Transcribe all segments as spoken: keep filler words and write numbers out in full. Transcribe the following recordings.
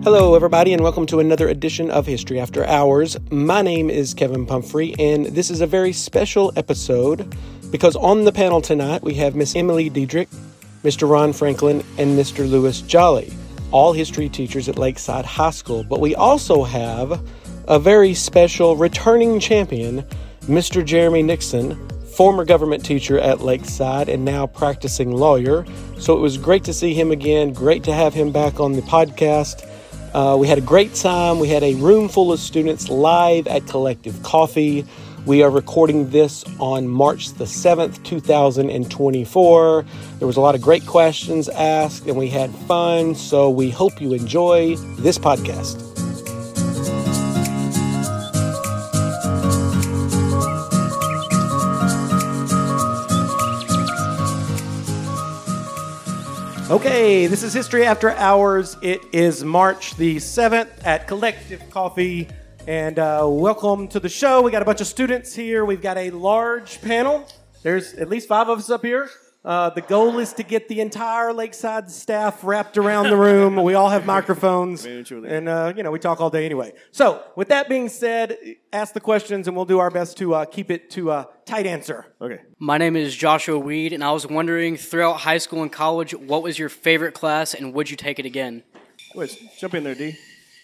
Hello, everybody, and welcome to another edition of History After Hours. My name is Kevin Pumphrey, and this is a very special episode because on the panel tonight we have Miss Emily Diedrich, Mister Ron Franklin, and Mister Lewis Jolly, all history teachers at Lakeside High School. But we also have a very special returning champion, Mister Jeremy Nixon, former government teacher at Lakeside and now practicing lawyer. So it was great to see him again, great to have him back on the podcast. Uh, we had a great time. We had a room full of students live at Collective Coffee. We are recording this on March the seventh, two thousand twenty-four. There was a lot of great questions asked and we had fun. So we hope you enjoy this podcast. Okay, this is History After Hours. It is March the seventh at Collective Coffee, and uh, welcome to the show. We got a bunch of students here. We've got a large panel. There's at least five of us up here. Uh, the goal is to get the entire Lakeside staff wrapped around the room. We all have microphones, and uh, you know we talk all day anyway. So, with that being said, ask the questions, and we'll do our best to uh, keep it to a tight answer. Okay. My name is Joshua Weed, and I was wondering, throughout high school and college, what was your favorite class, and would you take it again? Wait, jump in there, D.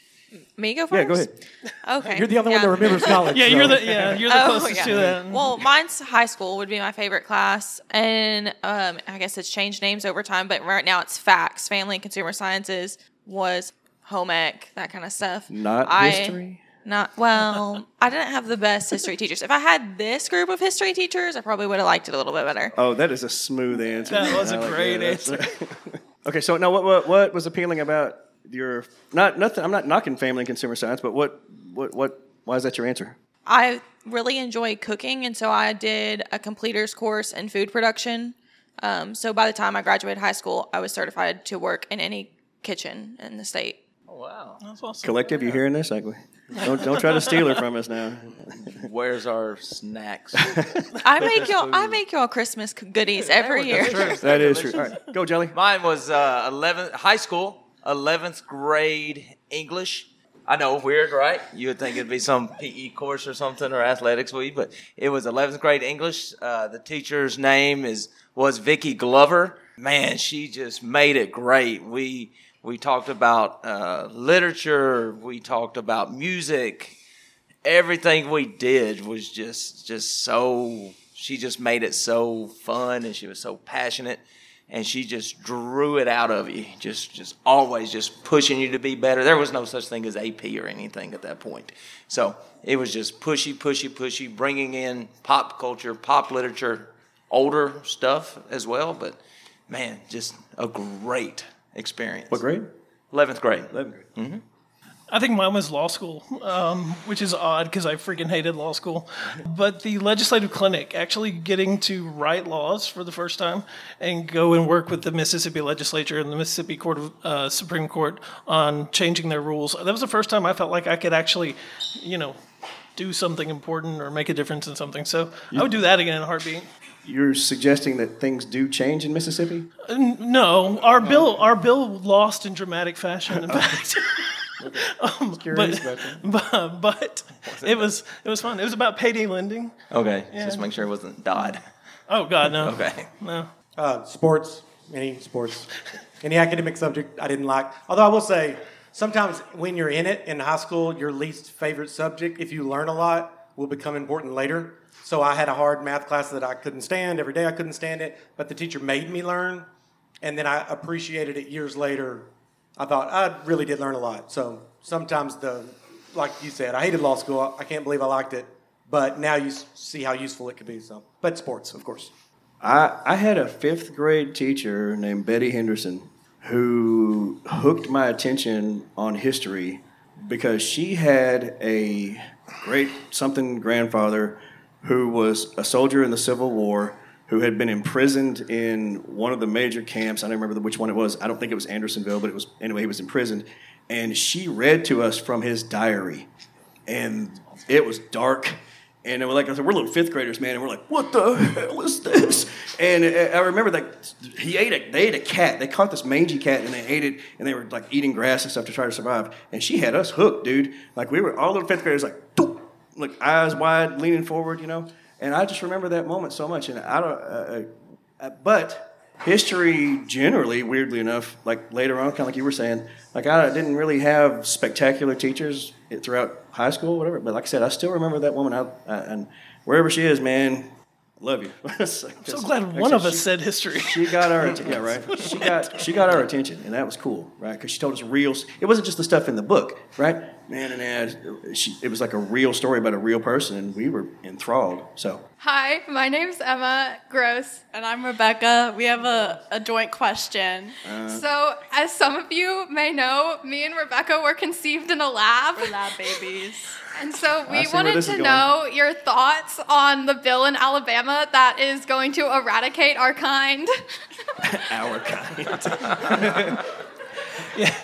Me go first? Yeah, go ahead. Okay. You're the only yeah. one that remembers college. Yeah, so. you're the yeah you're the Oh, closest yeah. to that. Well, mine's high school would be my favorite class, and um, I guess it's changed names over time, but right now it's F A C S, Family and Consumer Sciences, was home ec, that kind of stuff. Not I, history? Not, well, I didn't have the best history teachers. If I had this group of history teachers, I probably would have liked it a little bit better. Oh, that is a smooth answer. That was I a like great that. answer. Okay, so now what, what what was appealing about your not nothing? I'm not knocking family and consumer science, but what what what? Why is that your answer? I really enjoy cooking, and so I did a completers course in food production. Um, so by the time I graduated high school, I was certified to work in any kitchen in the state. Oh, wow. That's awesome. Collective, you hearing this? Like, don't don't try to steal her from us now. Where's our snacks? I make y'all I make y'all Christmas goodies every year. That is true. All right, go, Jelly. Mine was uh, eleventh high school, eleventh grade English. I know, weird, right? You would think it'd be some P E course or something or athletics week, but it was eleventh grade English. Uh, the teacher's name is was Vicky Glover. Man, she just made it great. We we talked about uh, literature. We talked about music. Everything we did was just just so. She just made it so fun, and she was so passionate. And she just drew it out of you, just just always just pushing you to be better. There was no such thing as A P or anything at that point. So it was just pushy, pushy, pushy, bringing in pop culture, pop literature, older stuff as well. But, man, just a great experience. What grade? eleventh grade. eleventh grade. Mm-hmm. I think mine was law school, um, which is odd because I freaking hated law school. But the legislative clinic, actually getting to write laws for the first time and go and work with the Mississippi legislature and the Mississippi Court of, uh, Supreme Court on changing their rules. That was the first time I felt like I could actually, you know, do something important or make a difference in something. So I would do that again in a heartbeat. You're suggesting that things do change in Mississippi? Uh, no, our bill, our bill lost in dramatic fashion. In fact. Um, but, but, but it was it was fun. It was about payday lending. Okay, Yeah. just make sure it wasn't Dodd. Oh God, no. Okay. No. Uh, sports, any sports, any academic subject I didn't like. Although I will say, sometimes when you're in it in high school, your least favorite subject, if you learn a lot, will become important later. So I had a hard math class that I couldn't stand. Every day I couldn't stand it, but the teacher made me learn, and then I appreciated it years later. I thought I really did learn a lot. So sometimes the, like you said, I hated law school. I can't believe I liked it, but now you see how useful it could be. So, but sports, of course. I, I had a fifth grade teacher named Betty Henderson who hooked my attention on history because she had a great something grandfather who was a soldier in the Civil War who had been imprisoned in one of the major camps. I don't remember which one it was. I don't think it was Andersonville, but it was, anyway, he was imprisoned. And she read to us from his diary. And it was dark. And we're like, I said, we're little fifth graders, man, and we're like, what the hell is this? And I remember that he ate a, they ate a cat. They caught this mangy cat, and they ate it, and they were like eating grass and stuff to try to survive. And she had us hooked, dude. Like we were all little fifth graders, like, doop, like eyes wide, leaning forward, you know. And I just remember that moment so much. And I don't, uh, uh, but history generally, weirdly enough, like later on, kind of like you were saying, like I didn't really have spectacular teachers throughout high school, whatever. But like I said, I still remember that woman out, uh, and wherever she is, man, love you. I'm so glad one of us she, said history. She got our attention, yeah, right. She got she got our attention, and that was cool, right? Because she told us real. It wasn't just the stuff in the book, right? Man and Ad. She, it was like a real story about a real person, and we were enthralled. So. Hi, my name's Emma Gross. And I'm Rebecca. We have a, a joint question. Uh, so, as some of you may know, me and Rebecca were conceived in a lab. We're lab babies. And so we wanted to know your thoughts on the bill in Alabama that is going to eradicate our kind. Our kind. Yeah.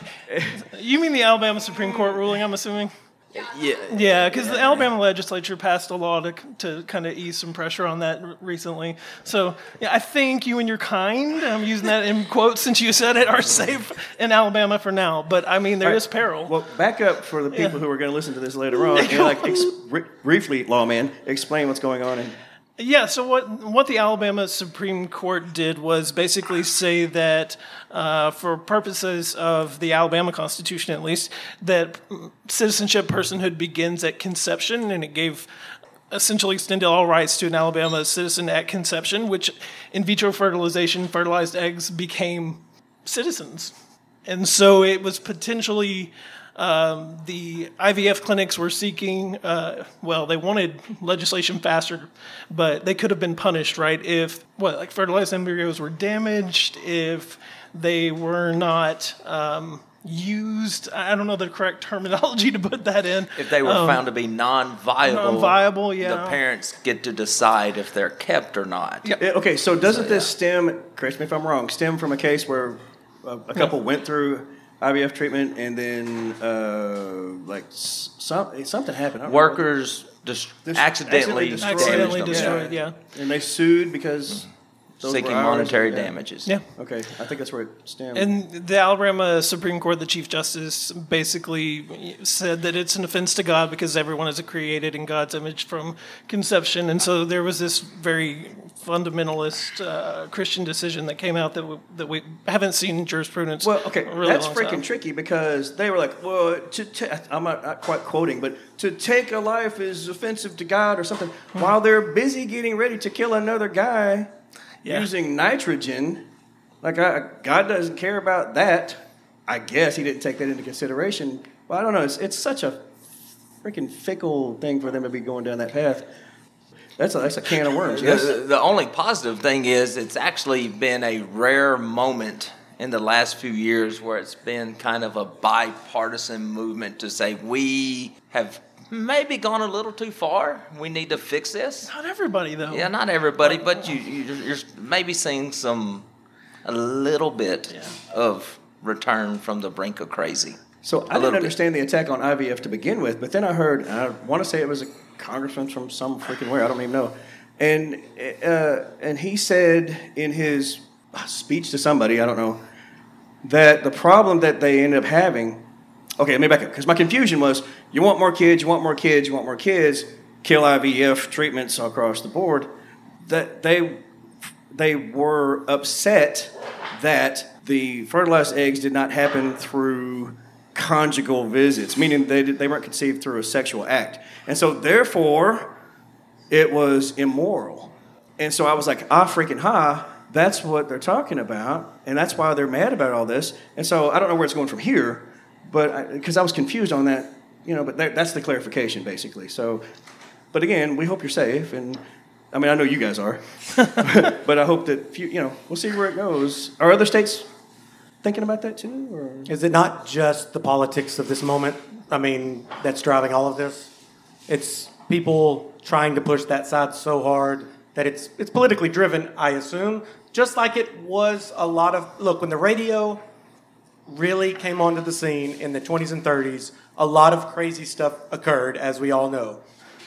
You mean the Alabama Supreme Court ruling, I'm assuming? Yeah. Yeah, because the Alabama legislature passed a law to to kind of ease some pressure on that r- recently. So, yeah, I think you and your kind, I'm using that in quotes since you said it, are safe in Alabama for now. But, I mean, there right. is peril. Well, back up for the people Yeah. who are going to listen to this later on. And like, ex- br- briefly, lawman, explain what's going on. In- Yeah, so what what the Alabama Supreme Court did was basically say that uh, for purposes of the Alabama Constitution at least, that citizenship personhood begins at conception, and it gave essentially extended all rights to an Alabama citizen at conception, which in vitro fertilization, fertilized eggs became citizens. And so it was potentially... Um, the I V F clinics were seeking, uh, well, they wanted legislation faster, but they could have been punished, right? If, what, like fertilized embryos were damaged, if they were not um, used, I don't know the correct terminology to put that in. If they were um, found to be non-viable, non-viable, yeah. the parents get to decide if they're kept or not. Yeah, okay, so doesn't So, this yeah. stem, correct me if I'm wrong, stem from a case where a, a couple went through I V F treatment and then uh, like some something happened? I don't Workers dis- Dis- accidentally, accidentally destroyed. Accidentally damaged them. destroyed, yeah. And they sued because those Seeking were ours? monetary Yeah. damages. Yeah. Okay, I think that's where it stemmed. And the Alabama Supreme Court, the Chief Justice, basically said that it's an offense to God because everyone is created in God's image from conception. And so there was this very fundamentalist uh, Christian decision that came out that we, that we haven't seen in jurisprudence. Well, okay, in a really that's long freaking time. tricky because they were like, well, to ta- I'm not, not quite quoting, but to take a life is offensive to God or something, while they're busy getting ready to kill another guy Yeah. using nitrogen. Like, I, God doesn't care about that. I guess he didn't take that into consideration. Well, I don't know. It's, it's such a freaking fickle thing for them to be going down that path. That's a, that's a can of worms. Yes? The, the only positive thing is it's actually been a rare moment in the last few years where it's been kind of a bipartisan movement to say we have maybe gone a little too far. We need to fix this. Not everybody, though. Yeah, not everybody, but you, you you're maybe seeing some a little bit Yeah. of return from the brink of crazy. So I A didn't little bit. understand the attack on I V F to begin with, but then I heard, and I want to say it was a congressman from some freaking where, I don't even know, and uh, and he said in his speech to somebody, I don't know, that the problem that they ended up having, okay, let me back up, because my confusion was, you want more kids, you want more kids, you want more kids, kill I V F treatments across the board, that they they were upset that the fertilized eggs did not happen through conjugal visits, meaning they did, they weren't conceived through a sexual act. And so therefore, it was immoral. And so I was like, ah, freaking ha, that's what they're talking about, and that's why they're mad about all this. And so I don't know where it's going from here, but because I, I was confused on that, you know, but that, that's the clarification, basically. So, but again, we hope you're safe, and I mean, I know you guys are, but I hope that, you, you know, we'll see where it goes. Are other states thinking about that too? Or? Is it not just the politics of this moment? I mean, that's driving all of this? It's people trying to push that side so hard that it's it's politically driven, I assume, just like it was a lot of... Look, when the radio really came onto the scene in the twenties and thirties, a lot of crazy stuff occurred, as we all know.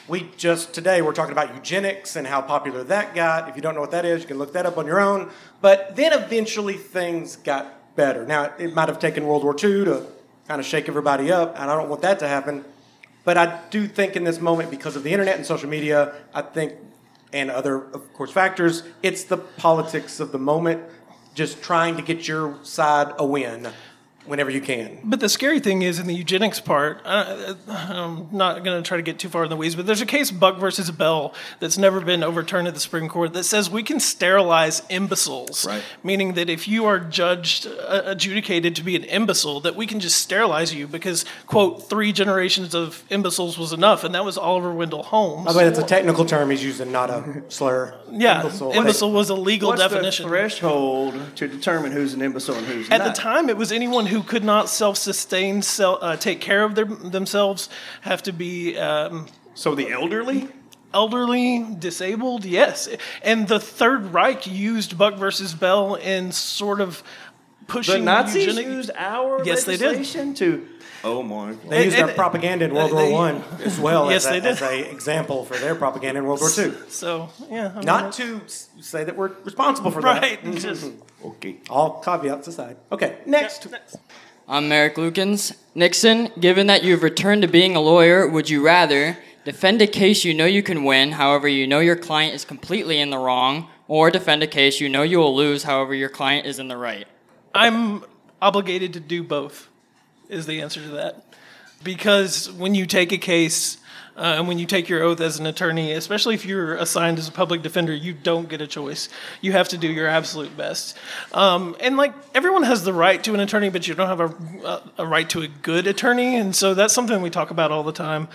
we just today we're talking about eugenics and how popular that got. If you don't know what that is, you can look that up on your own. But then eventually things got better. Now, it might have taken World War Two to kind of shake everybody up, and I don't want that to happen. But I do think in this moment, because of the internet and social media, I think, and other, of course, factors, it's the politics of the moment, just trying to get your side a win whenever you can. But the scary thing is in the eugenics part, I, I'm not going to try to get too far in the weeds, but there's a case, Buck versus Bell, that's never been overturned at the Supreme Court that says we can sterilize imbeciles, right. Meaning that if you are judged, uh, adjudicated to be an imbecile, that we can just sterilize you because, quote, three generations of imbeciles was enough, and that was Oliver Wendell Holmes. By the way, that's a technical term he's using, not a slur. Yeah, imbecile, imbecile was a legal What's definition. the threshold to determine who's an imbecile and who's At not? the time, it was anyone who could not self-sustain, self, uh, take care of their, themselves, have to be um, So the elderly? elderly, disabled, yes. And the Third Reich used Buck versus Bell in sort of The pushing Nazis eugenic- used our Yes, they did. legislation to... Oh, my. They used And- our propaganda in World they- War One as well Yes, as, they a, did. as a example for their propaganda in World War Two. So, yeah. I mean, Not to s- say that we're responsible for that. Right. Just, Okay. All caveats aside. Okay, next. I'm Merrick Lukens. Nixon, given that you've returned to being a lawyer, would you rather defend a case you know you can win, however you know your client is completely in the wrong, or defend a case you know you will lose, however your client is in the right? I'm obligated to do both, is the answer to that. Because when you take a case uh, and when you take your oath as an attorney, especially if you're assigned as a public defender, you don't get a choice. You have to do your absolute best. Um, and like everyone has the right to an attorney, but you don't have a, a, a right to a good attorney. And so that's something we talk about all the time,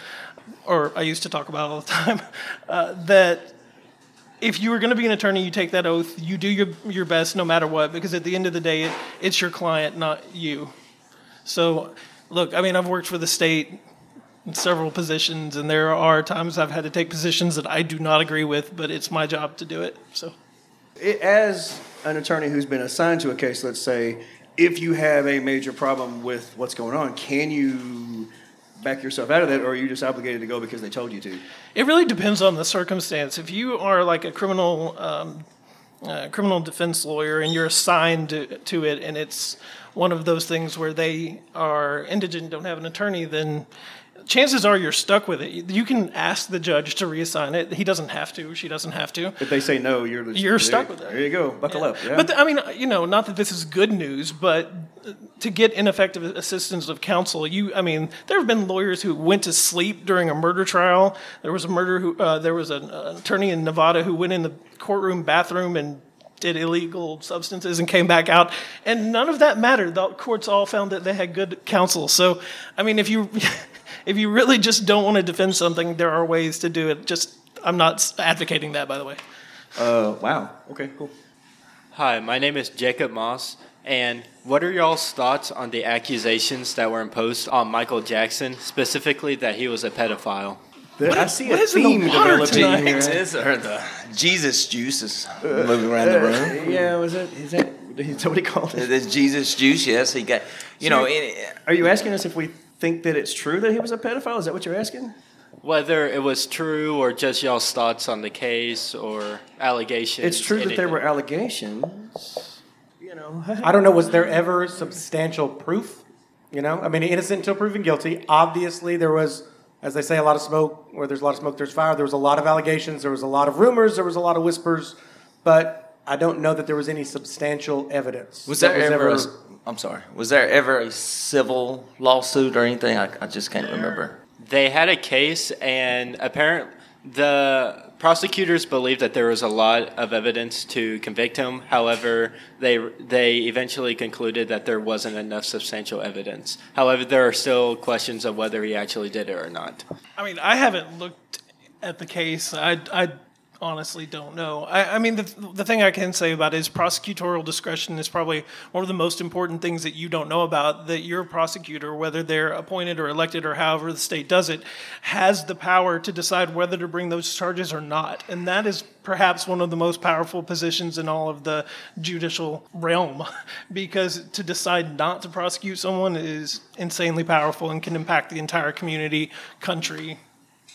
or I used to talk about all the time, uh, that if you were going to be an attorney, you take that oath, you do your, your best no matter what, because at the end of the day, it, it's your client, not you. So, look, I mean, I've worked for the state in several positions, and there are times I've had to take positions that I do not agree with, but it's my job to do it. So, It, as an attorney who's been assigned to a case, let's say, if you have a major problem with what's going on, can you back yourself out of that, or are you just obligated to go because they told you to? it really depends on the circumstance. If you are like a criminal um, uh, criminal defense lawyer and you're assigned to, to it, and it's one of those things where they are indigent, don't have an attorney, then chances are you're stuck with it. You can ask the judge to reassign it. He doesn't have to. She doesn't have to. If they say no, you're You're there, stuck with it. There you go. Buckle up. Yeah. But, the, I mean, you know, not that this is good news, but to get ineffective assistance of counsel, you, I mean, there have been lawyers who went to sleep during a murder trial. There was a murder who, uh, there was an, an attorney in Nevada who went in the courtroom bathroom and did illegal substances and came back out, and none of that mattered. The courts all found that they had good counsel. So, I mean, if you if you really just don't want to defend something, there are ways to do it. Just, I'm not advocating that, by the way. Uh, wow. Okay, cool. Hi, my name is Jacob Moss, and what are y'all's thoughts on the accusations that were imposed on Michael Jackson, specifically that he was a pedophile? The, I see what a is in the theme water developing tonight? here. Jesus, or the Jesus juice is moving around the room. Uh, yeah, was it? Is that, is that what he called it? There's Jesus juice, yes. He got, you know, it, Are you asking us if we think that it's true that he was a pedophile? Is that what you're asking? Whether it was true or just y'all's thoughts on the case or allegations. It's true that there anything. were allegations. You know. I don't know, was there ever substantial proof? You know, I mean, innocent until proven guilty. Obviously, there was, as they say, a lot of smoke. Where there's a lot of smoke, there's fire. There was a lot of allegations. There was a lot of rumors. There was a lot of whispers. But I don't know that there was any substantial evidence. was that there ever, a, I'm sorry, was there ever a civil lawsuit or anything? I, I just can't remember. They had a case, and apparently the prosecutors believed that there was a lot of evidence to convict him. However, they they eventually concluded that there wasn't enough substantial evidence. However, there are still questions of whether he actually did it or not. I mean, I haven't looked at the case. I, I honestly don't know. I, I mean, the, the thing I can say about it is prosecutorial discretion is probably one of the most important things that you don't know about, that your prosecutor, whether they're appointed or elected or however the state does it, has the power to decide whether to bring those charges or not. And that is perhaps one of the most powerful positions in all of the judicial realm, because to decide not to prosecute someone is insanely powerful and can impact the entire community, country,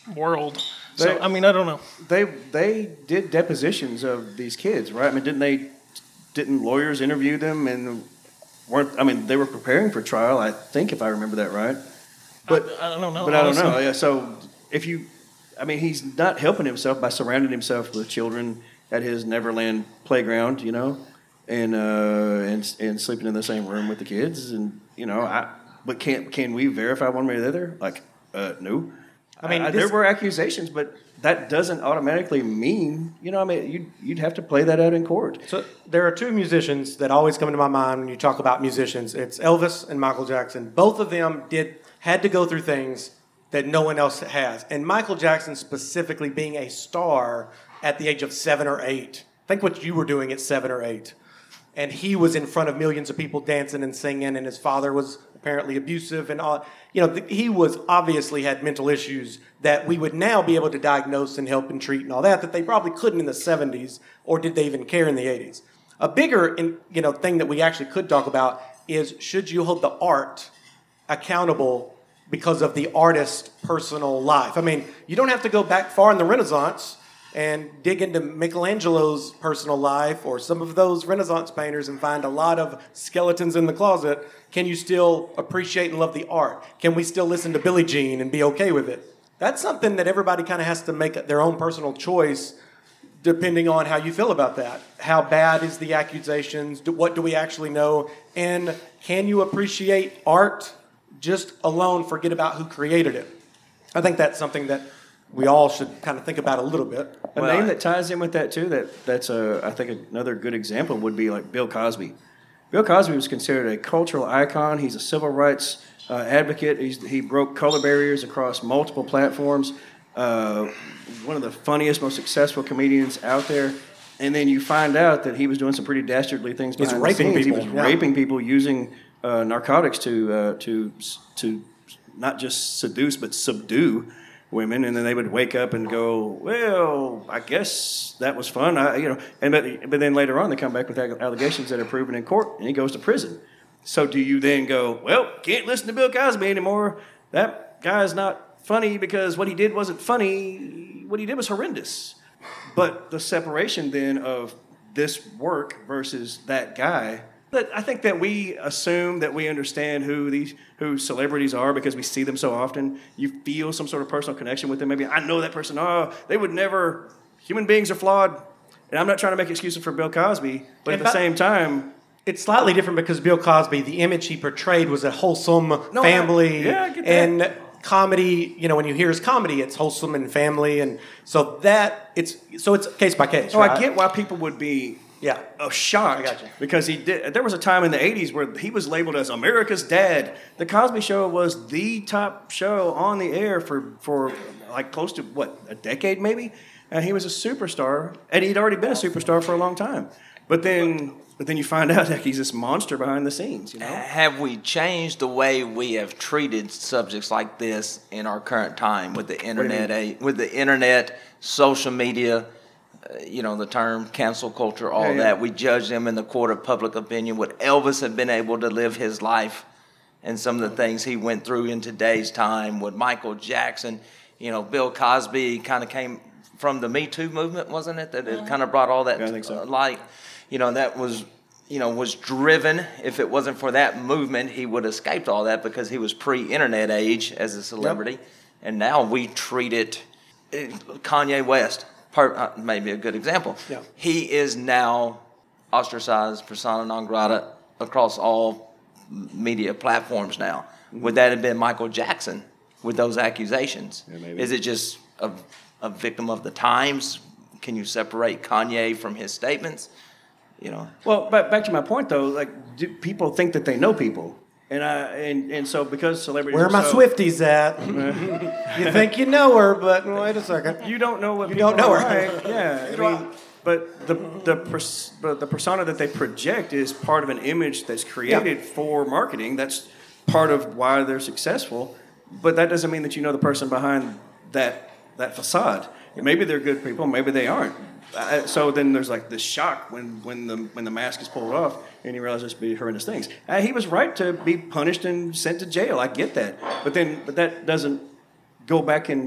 world. So They- I mean, I don't know. They they did depositions of these kids, right? I mean, didn't they? Didn't lawyers interview them and weren't? I mean, they were preparing for trial. I think, if I remember that right. But I, I don't know. But I don't honestly. know. Yeah. So if you, I mean, he's not helping himself by surrounding himself with children at his Neverland playground, you know, and uh, and and sleeping in the same room with the kids, and you know, I. But can can we verify one way or the other? Like, uh, no. I mean, I, this- there were accusations, but that doesn't automatically mean, you know, I mean, you'd, you'd have to play that out in court. So there are two musicians that always come into my mind when you talk about musicians. It's Elvis and Michael Jackson. Both of them did had to go through things that no one else has. And Michael Jackson specifically being a star at the age of seven or eight. Think what you were doing at seven or eight. And he was in front of millions of people dancing and singing, and his father was apparently abusive and all. You know, th- he was obviously had mental issues that we would now be able to diagnose and help and treat and all that, that they probably couldn't in the seventies, or did they even care in the eighties. A bigger, in, you know, thing that we actually could talk about is, should you hold the art accountable because of the artist's personal life? I mean, you don't have to go back far in the Renaissance and dig into Michelangelo's personal life or some of those Renaissance painters and find a lot of skeletons in the closet. Can you still appreciate and love the art? Can we still listen to Billie Jean and be okay with it? That's something that everybody kind of has to make their own personal choice depending on how you feel about that. How bad is the accusations? Do- What do we actually know? And can you appreciate art just alone, forget about who created it? I think that's something that we all should kind of think about a little bit. A Well, name I- that ties in with that too, that that's a, I think another good example would be like Bill Cosby. Bill Cosby was considered a cultural icon. He's a civil rights uh, advocate. He's, he broke color barriers across multiple platforms. Uh, one of the funniest, most successful comedians out there. And then you find out that he was doing some pretty dastardly things He's behind the raping scenes. people, He was yeah. raping people using uh, narcotics to uh, to to not just seduce but subdue women, and then they would wake up and go, "Well, I guess that was fun," I, you know. And but, but then later on, they come back with allegations that are proven in court, and he goes to prison. So do you then go, "Well, can't listen to Bill Cosby anymore. That guy's not funny because what he did wasn't funny. What he did was horrendous." But the separation then of this work versus that guy. But I think that we assume that we understand who these who celebrities are because we see them so often. You feel some sort of personal connection with them. Maybe I know that person. Oh, they would never. Human beings are flawed, and I'm not trying to make excuses for Bill Cosby, but And at the by- same time, It's slightly different because Bill Cosby, the image he portrayed was a wholesome No, I- family. yeah, I get that. And comedy, you know, when you hear his comedy, it's wholesome and family. And so that, it's so it's case by case. oh, right? I get why people would be Yeah. uh, shocked I got you. because he did. There was a time in the eighties where he was labeled as America's dad. The Cosby Show was the top show on the air for for like close to what, a decade maybe, and he was a superstar, and he'd already been a superstar for a long time. But then, but then you find out that he's this monster behind the scenes. You know, Have we changed the way we have treated subjects like this in our current time with the internet, a- with the internet, social media, uh, you know, the term cancel culture, all Yeah, yeah. that? We judge them in the court of public opinion. Would Elvis have been able to live his life and some of the things he went through in today's time? Would Michael Jackson, you know, Bill Cosby kind of came from the Me Too movement, wasn't it? That it kind of brought all that Yeah, I think so. to light. You know, that was, you know, was driven. If it wasn't for that movement, he would have escaped all that because he was pre-internet age as a celebrity. And now we treat it. eh, Kanye West, per, uh, maybe a good example. Yeah. He is now ostracized, persona non grata across all media platforms now. Would that have been Michael Jackson with those accusations? Yeah, maybe. Is it just a, a victim of the times? Can you separate Kanye from his statements? You know. well, but back to my point though, like do people think that they know people, and I and and so because celebrities Where are are my so, Swifties at? You think you know her, but wait a second. You don't know what You people don't know are her. like. Yeah, I Neither do I. mean, but the the pers- but the persona that they project is part of an image that's created for marketing. That's part of why they're successful. But that doesn't mean that you know the person behind that that facade. Maybe they're good people, maybe they aren't. Uh, so then there's like this shock when, when the when the mask is pulled off and you realize there's be horrendous things. Uh, he was right to be punished and sent to jail. I get that, but then but that doesn't go back and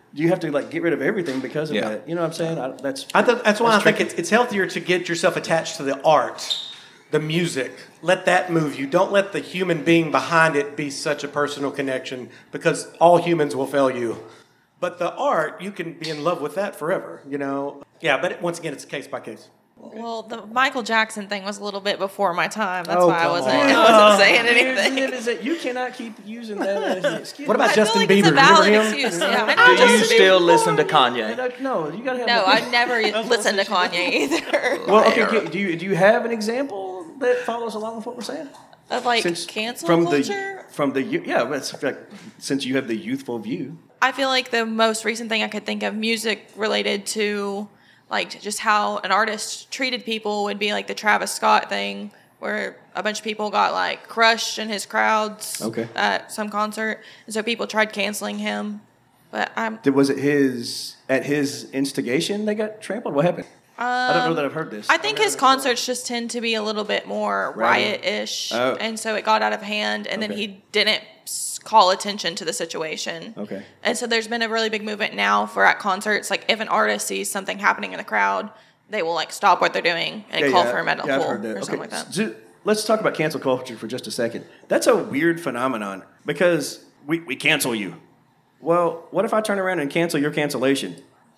you have to like get rid of everything because of Yeah. that. You know what I'm saying? I, that's I th- that's why that's I think tricky. it's, it's healthier to get yourself attached to the art, the music. Let that move you. Don't let the human being behind it be such a personal connection, because all humans will fail you. But the art, you can be in love with that forever, you know? Yeah, but it, once again, it's case by case. Well, the Michael Jackson thing was a little bit before my time. That's Oh, why I come wasn't, on. I wasn't saying Here's anything. it, is that you cannot keep using that as an excuse. What about I Justin feel like Bieber? it's a valid Remember him? excuse. Yeah, I Do know you Justin Bieber. still listen to Kanye? No, you gotta have. No, a- I never listened to Kanye either. Well, okay. Do you do you have an example that follows along with what we're saying? Of like Since- cancel from culture? the from the you- yeah, but it's like, since you have the youthful view. I feel like the most recent thing I could think of, music related to like just how an artist treated people, would be like the Travis Scott thing, where a bunch of people got like crushed in his crowds Okay. at some concert, and so people tried canceling him. But I'm Did, was it his at his instigation they got trampled? What happened? I don't know that I've heard this. I think his concerts just tend to be a little bit more Rowdy. riot-ish, Oh. and so it got out of hand, and then Okay. he didn't s- call attention to the situation. Okay. And so there's been a really big movement now for at concerts, like if an artist sees something happening in the crowd, they will like stop what they're doing and Yeah, call yeah, for a medical yeah, I've heard that. or Okay, something like that. so let's talk about cancel culture for just a second. That's a weird phenomenon because we, we cancel you. Well, what if I turn around and cancel your cancellation?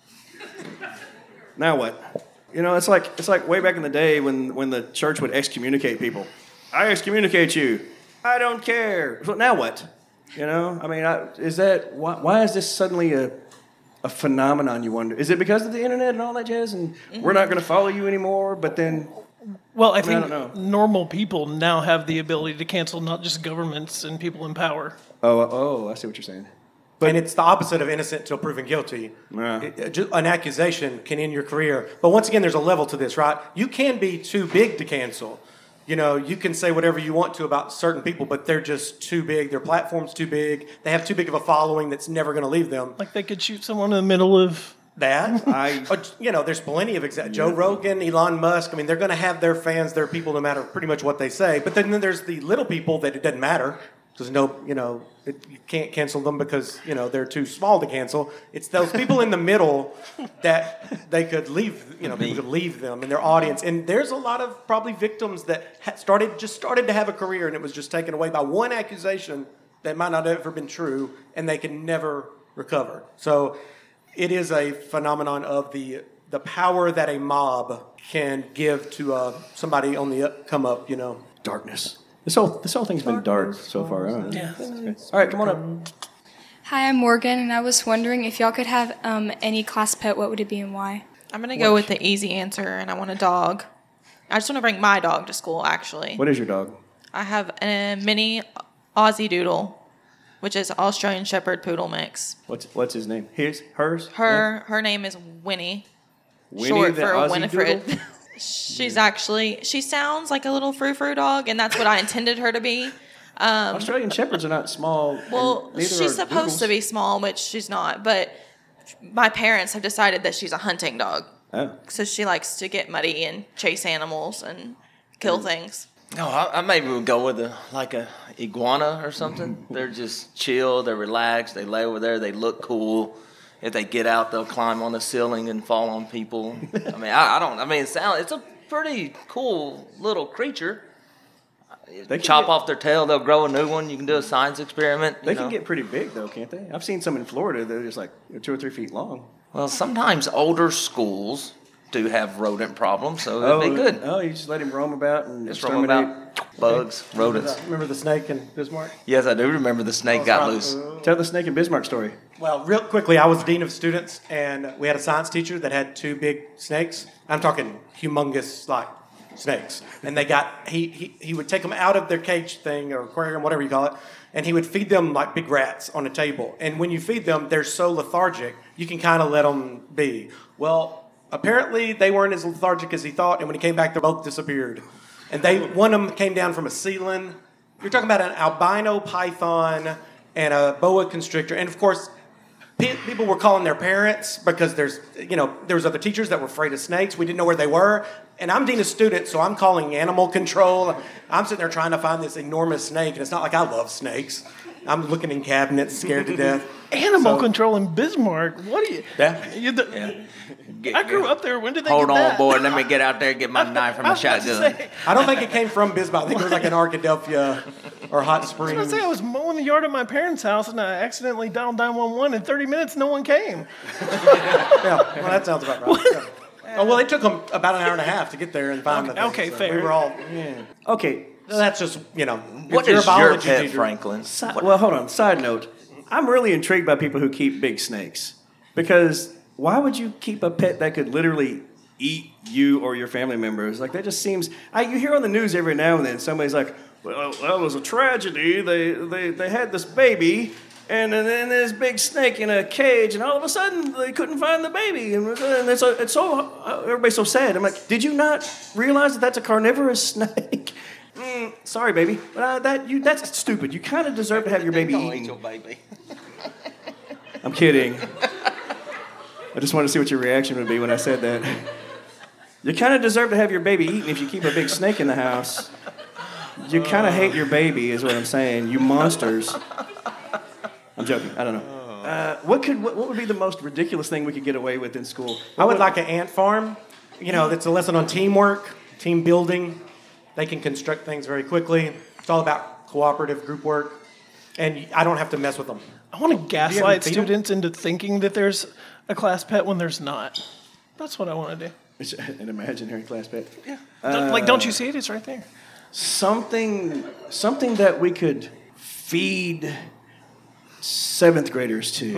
Now what? You know, it's like it's like way back in the day when, when the church would excommunicate people. I excommunicate you. I don't care. So now what? You know, I mean, I, is that why, why is this suddenly a a phenomenon? You wonder. Is it because of the internet and all that jazz? And we're not going to follow you anymore. But then, Well, I I mean, I think don't know. normal people now have the ability to cancel not just governments and people in power. oh, oh, I see what you're saying. And it's the opposite of innocent till proven guilty. Yeah. It- it- ju- an accusation can end your career. But once again, there's a level to this, right? You can be too big to cancel. You know, you can say whatever you want to about certain people, but they're just too big. Their platform's too big. They have too big of a following that's never going to leave them. Like they could shoot someone in the middle of. That, I- Or, you know, there's plenty of examples. Joe Rogan, Elon Musk. I mean, they're going to have their fans, their people, no matter pretty much what they say. But then there's the little people that it doesn't matter. There's no, you know, it, you can't cancel them because, you know, they're too small to cancel. It's those people in the middle that they could leave, you know, people could leave them in their audience. And there's a lot of probably victims that ha- started, just started to have a career and it was just taken away by one accusation that might not have ever been true and they can never recover. So it is a phenomenon of the the power that a mob can give to uh, somebody on the up, come up, you know. Darkness. This whole this whole thing's been dark so far. I don't know. Yeah. All right, come on up. Hi, I'm Morgan, and I was wondering if y'all could have um, any class pet, what would it be and why? I'm gonna go with the easy answer, and I want a dog. I just want to bring my dog to school. Actually, What is your dog? I have a mini Aussie Doodle, which is Australian Shepherd Poodle mix. What's what's his name? His, hers? Her her name is Winnie, Winnie short the for Aussie Winifred. Doodle? She's actually she sounds like a little frou frou dog, and that's what I intended her to be. Um, Australian shepherds are not small. well, and neither she's are supposed to Doodles. be small, but she's not. But my parents have decided that she's a hunting dog, Oh. so she likes to get muddy and chase animals and kill things. No, I, I maybe would go with a like a iguana or something. They're just chill. They're relaxed. They lay over there. They look cool. If they get out, they'll climb on the ceiling and fall on people. I mean, I, I don't. I mean, it sound it's a pretty cool little creature. They can Chop get- off their tail, they'll grow a new one. You can do a science experiment. you They can know. get pretty big though, can't they? I've seen some in Florida that are just like two or three feet long. Well, sometimes older schools do have rodent problems, so it'd be good. Oh, you just let him roam about and Just roam exterminate about bugs, rodents. Remember the snake in Bismarck? Yes, I do remember the snake got loose. Tell the snake and Bismarck story. Well, real quickly, I was dean of students, and we had a science teacher that had two big snakes. I'm talking humongous, like, snakes. And they got, he, he, he would take them out of their cage thing, or aquarium, whatever you call it, and he would feed them like big rats on a table. And when you feed them, they're so lethargic, you can kind of let them be. Well, apparently they weren't as lethargic as he thought, and when he came back, they both disappeared. And they one of them came down from a ceiling. You're talking about an albino python and a boa constrictor. And, of course, pe- people were calling their parents because there's, you know, there was other teachers that were afraid of snakes. We didn't know where they were. And I'm dean of students, so I'm calling animal control. I'm sitting there trying to find this enormous snake, and it's not like I love snakes. I'm looking in cabinets, scared to death. Animal So- control in Bismarck. What do you? Yeah. you the, Get- I grew get- up there. When did they Hold get on, that? boy. Let me get out there and get my knife and I my was about to shotgun. say- I don't think it came from Bismarck. I think it was like in Arkadelphia or Hot I was Springs. gonna say I was mowing the yard at my parents' house and I accidentally dialed nine one one. In thirty minutes, no one came. Yeah, well, that sounds about right. Yeah. Oh, well, it took them about an hour and a half to get there and find Okay, the thing. okay, so fair. We were all, Yeah. Okay. so that's just, you know. What if you're is a your biology pet, teacher- Franklin? Si- well, hold on. Side note. I'm really intrigued by people who keep big snakes. Because why would you keep a pet that could literally eat you or your family members? Like, that just seems... I, you hear on the news every now and then, somebody's like, well, that was a tragedy. They, they, they had this baby, and then this big snake in a cage, and all of a sudden, they couldn't find the baby. And it's, so, it's so... Everybody's so sad. I'm like, did you not realize that that's a carnivorous snake? Mm, sorry, baby, but uh, that you that's stupid. You kind of deserve to have your baby eaten. Your baby. I'm kidding. I just wanted to see what your reaction would be when I said that. You kind of deserve to have your baby eaten if you keep a big snake in the house. You kind of hate your baby, is what I'm saying. You monsters. I'm joking. I don't know. Uh, what could what, what would be the most ridiculous thing we could get away with in school? I would like an ant farm. You know, that's a lesson on teamwork, team building. They can construct things very quickly. It's all about cooperative group work. And I don't have to mess with them. I want to Do you gaslight ever feed 'em? students into thinking that there's a class pet when there's not. That's what I want to do. An imaginary class pet. Yeah. like, don't you see it? It's right there. Something, something that we could feed seventh graders to.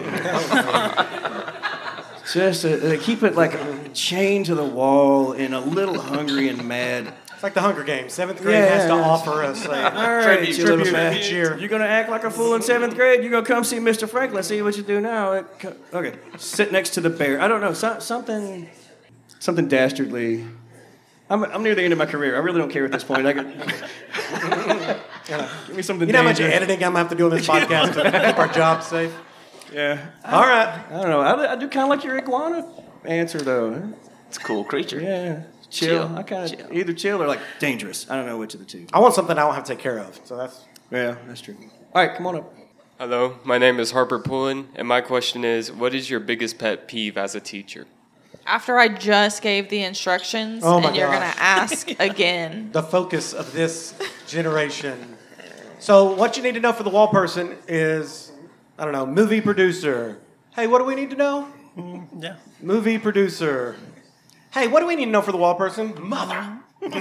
Just uh, keep it like chained to the wall and a little hungry and mad. It's like the Hunger Games. Seventh grade Yeah, has to yeah. offer us a All right, tribute, you little tribute fat. each year. You're gonna act like a fool in seventh grade. You're gonna come see Mister Franklin. See what you do now. It co- Okay, sit next to the bear. I don't know. So, something, something dastardly. I'm, I'm near the end of my career. I really don't care at this point. I can, give me something. You know how much dangerous. editing I'm going to have to do on this podcast to keep our jobs safe? Yeah. All right. I don't know. I, I do kind of like your iguana answer though. It's a cool creature. Yeah. Chill. Chill. I kind of either chill or like dangerous. I don't know which of the two. I want something I don't have to take care of. So that's... Yeah, that's true. All right, come on up. Hello, my name is Harper Pullen, and my question is, what is your biggest pet peeve as a teacher? After I just gave the instructions, Oh my and you're gosh. going to ask again. The focus of this generation. So what you need to know for the wall person is, I don't know, movie producer. Hey, what do we need to know? Yeah. Movie producer. Hey, what do we need to know for the wall person? Mother.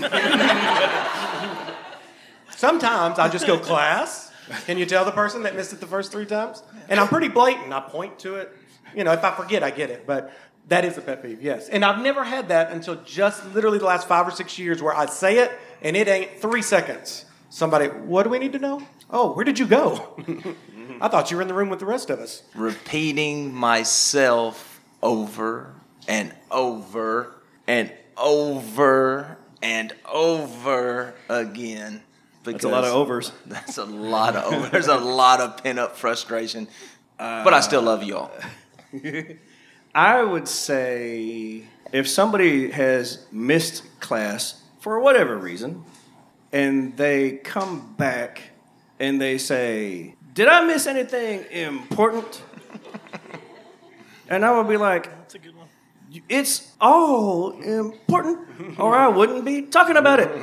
Sometimes I just go, class, can you tell the person that missed it the first three times? And I'm pretty blatant. I point to it. You know, if I forget, I get it. But that is a pet peeve, yes. And I've never had that until just literally the last five or six years where I say it, and it ain't three seconds. Somebody, what do we need to know? Oh, where did you go? I thought you were in the room with the rest of us. Repeating myself over and over and over and over again. That's a lot of overs. That's a lot of overs. There's a lot of pent-up frustration. But I still love you all. I would say if somebody has missed class for whatever reason, and they come back and they say, did I miss anything important? And I would be like, That's a good one. it's all important, or I wouldn't be talking about it.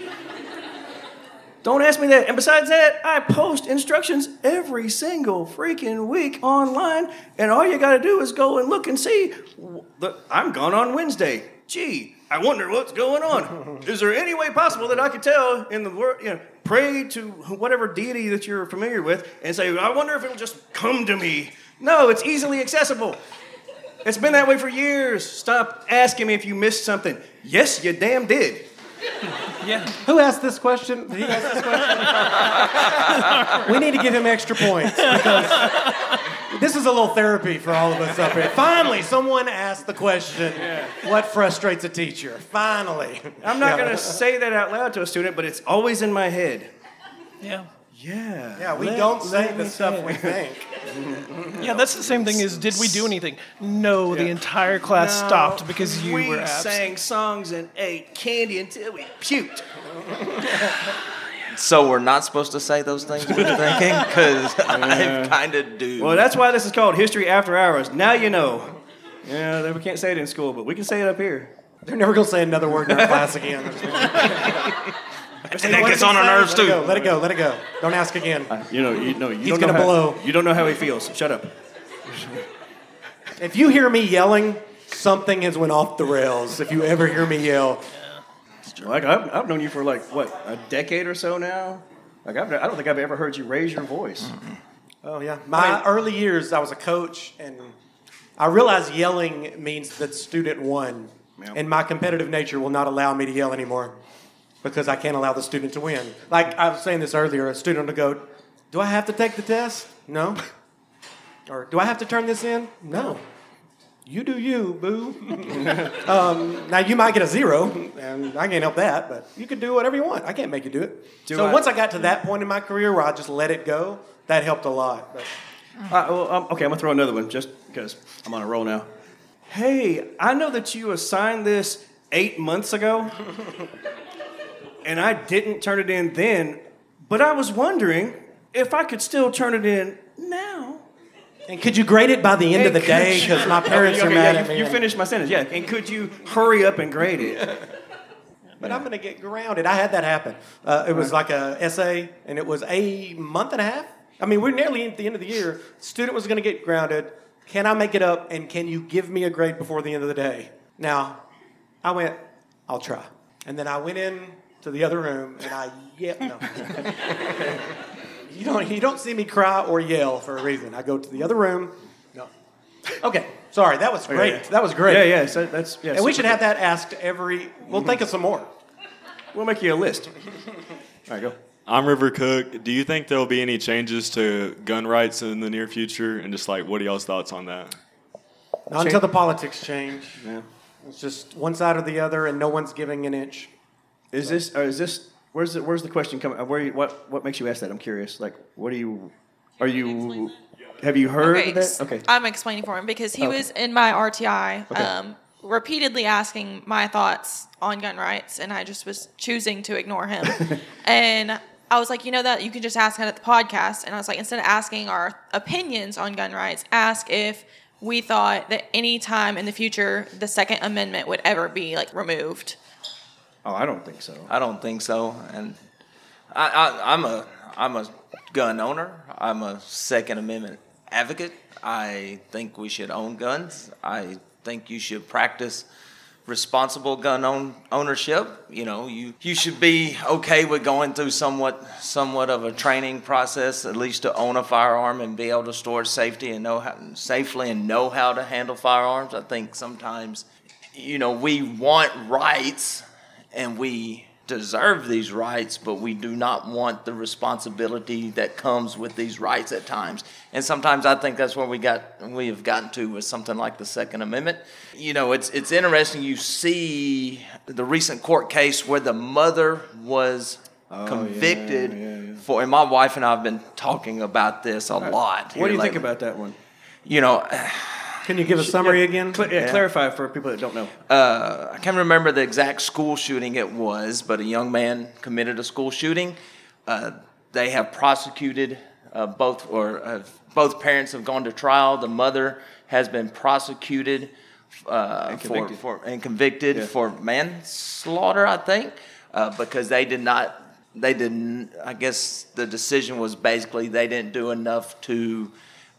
Don't ask me that. And besides that, I post instructions every single freaking week online, and all you got to do is go and look and see. The, I'm gone on Wednesday. Gee, I wonder what's going on. Is there any way possible that I could tell in the word, you know, pray to whatever deity that you're familiar with and say, I wonder if it'll just come to me. No, it's easily accessible. It's been that way for years. Stop asking me if you missed something. Yes, you damn did. Yeah. Who asked this question? Did he ask this question? We need to give him extra points because this is a little therapy for all of us up here. Finally, someone asked the question, what frustrates a teacher? Finally. I'm not Yeah. going to say that out loud to a student, but it's always in my head. Yeah. Yeah. Yeah, we let- don't say let the me stuff say we it. think. Yeah, that's the same thing as did we do anything? No, the entire class No, stopped because you we were absent. sang songs and ate candy until we puked. So we're not supposed to say those things we're thinking? Because Yeah. I kind of do. Well, that's why this is called History After Hours. Now you know. Yeah, we can't say it in school, but we can say it up here. They're never going to say another word in our class again. And that gets on our nerves, Let it too. go, let it go, let it go. Don't ask again. You know, you know, you He's don't know gonna how, blow. You don't know how he feels. Shut up. If you hear me yelling, something has went off the rails. If you ever hear me yell. Like I've, I've known you for like what a decade or so now. Like I've, I don't think I've ever heard you raise your voice. Mm-hmm. Oh yeah, my early years, I was a coach, and I realized yelling means that student won, Yeah. and my competitive nature will not allow me to yell anymore because I can't allow the student to win. Like I was saying this earlier, a student will go, "Do I have to take the test? No." Or do I have to turn this in? No. You do you, boo. um, now, you might get a zero, and I can't help that, but you can do whatever you want. I can't make you do it. Do so I- once I got to that point in my career where I just let it go, that helped a lot. But Uh, well, um, okay, I'm gonna throw another one just because I'm on a roll now. Hey, I know that you assigned this eight months ago, and I didn't turn it in then, but I was wondering if I could still turn it in now. And could you grade it by the end of the And day? could you- Because my parents Okay, are okay, mad yeah, at you, me. You finished my sentence, yeah. And could you hurry up and grade it? But I'm going to get grounded. I had that happen. Uh, it was like a essay, and it was a month and a half. I mean, we're nearly at the end of the year. Student was going to get grounded. Can I make it up, and can you give me a grade before the end of the day? Now, I went, I'll try. And then I went in to the other room, and I yelled. No. you, don't, you don't see me cry or yell for a reason. I go to the other room. No. Okay. Sorry, that was Okay, great. yeah. That was great. Yeah, yeah. So that's yeah. and we super should have that asked every. We'll think of some more. We'll make you a list. All right, go. I'm River Cook. Do you think there'll be any changes to gun rights in the near future? And just like, what are y'all's thoughts on that? Not until the politics change. Yeah. It's just one side or the other, and no one's giving an inch. Is this or is this? Where's the Where's the question coming? Where you, what What makes you ask that? I'm curious. Like, what do you? Are you? Have you heard Okay, of that? Okay. I'm explaining for him because he Okay. was in my R T I Okay. um, repeatedly asking my thoughts on gun rights, and I just was choosing to ignore him. And I was like, you know that you can just ask it at the podcast. And I was like, instead of asking our opinions on gun rights, ask if we thought that any time in the future the Second Amendment would ever be like removed. Oh, I don't think so. I don't think so. And I, I, I'm a I'm a gun owner. I'm a Second Amendment advocate. I think we should own guns. I think you should practice responsible gun own, ownership. You know, you you should be okay with going through somewhat somewhat of a training process, at least to own a firearm and be able to store it safety and know how safely and know how to handle firearms. I think sometimes, you know, we want rights and we deserve these rights, but we do not want the responsibility that comes with these rights at times. And sometimes I think that's where we got we have gotten to with something like the Second Amendment. You know, it's it's interesting. You see the recent court case where the mother was Oh, convicted yeah, yeah, yeah. for, and my wife and I have been talking about this a lot. What do you here think lately. about that one? You know. Can you give a summary again? Cl- yeah, Yeah. Clarify for people that don't know. Uh, I can't remember the exact school shooting it was, but a young man committed a school shooting. Uh, they have prosecuted uh, both, or uh, both parents have gone to trial. The mother has been prosecuted uh, And for, convicted. for and convicted Yeah. for manslaughter, I think, uh, because they did not. They didn't. I guess the decision was basically they didn't do enough to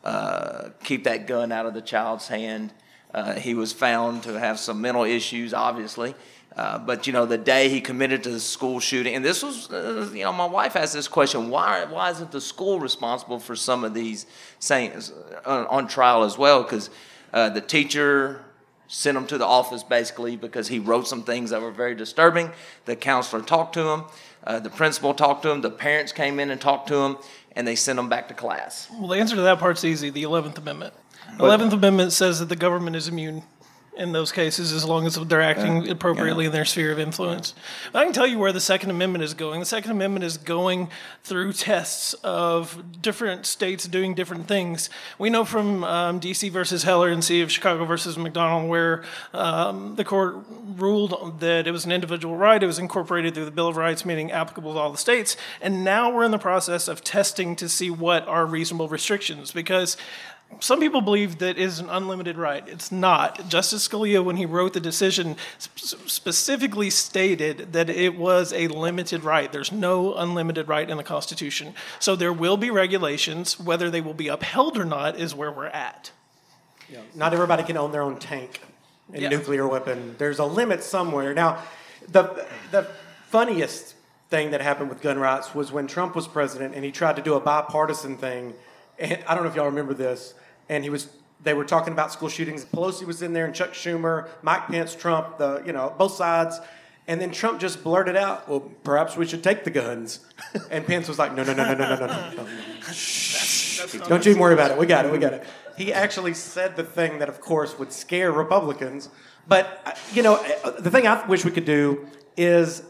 uh, keep that gun out of the child's hand. Uh, he was found to have some mental issues, obviously. Uh, but, you know, the day he committed to the school shooting, and this was, uh, you know, my wife asked this question, why why isn't the school responsible for some of these sayings on, on trial as well? Because uh, the teacher sent him to the office basically because he wrote some things that were very disturbing. The counselor talked to him. Uh, the principal talked to him. The parents came in and talked to him, and they sent him back to class. Well, the answer to that part's easy. The eleventh Amendment. The eleventh Amendment says that the government is immune in those cases as long as they're acting Yeah. appropriately Yeah. in their sphere of influence. But I can tell you where the Second Amendment is going. The Second Amendment is going through tests of different states doing different things. We know from um, D C versus Heller and City of Chicago versus McDonald, where um, the court ruled that it was an individual right. It was incorporated through the Bill of Rights, meaning applicable to all the states. And now we're in the process of testing to see what are reasonable restrictions, because some people believe that it is an unlimited right. It's not. Justice Scalia, when he wrote the decision, sp- specifically stated that it was a limited right. There's no unlimited right in the Constitution. So there will be regulations. Whether they will be upheld or not is where we're at. Yeah. Not everybody can own their own tank and Yeah. nuclear weapon. There's a limit somewhere. Now, the the funniest thing that happened with gun rights was when Trump was president and he tried to do a bipartisan thing. And I don't know if y'all remember this. And he was, they were talking about school shootings. Pelosi was in there, and Chuck Schumer, Mike Pence, Trump, the you know both sides. And then Trump just blurted out, "Well, perhaps we should take the guns." And Pence was like, "No, no, no, no, no, no, no, no. Shh. Don't you even worry about it. We got it. We got it." He actually said the thing that, of course, would scare Republicans. But you know, the thing I wish we could do is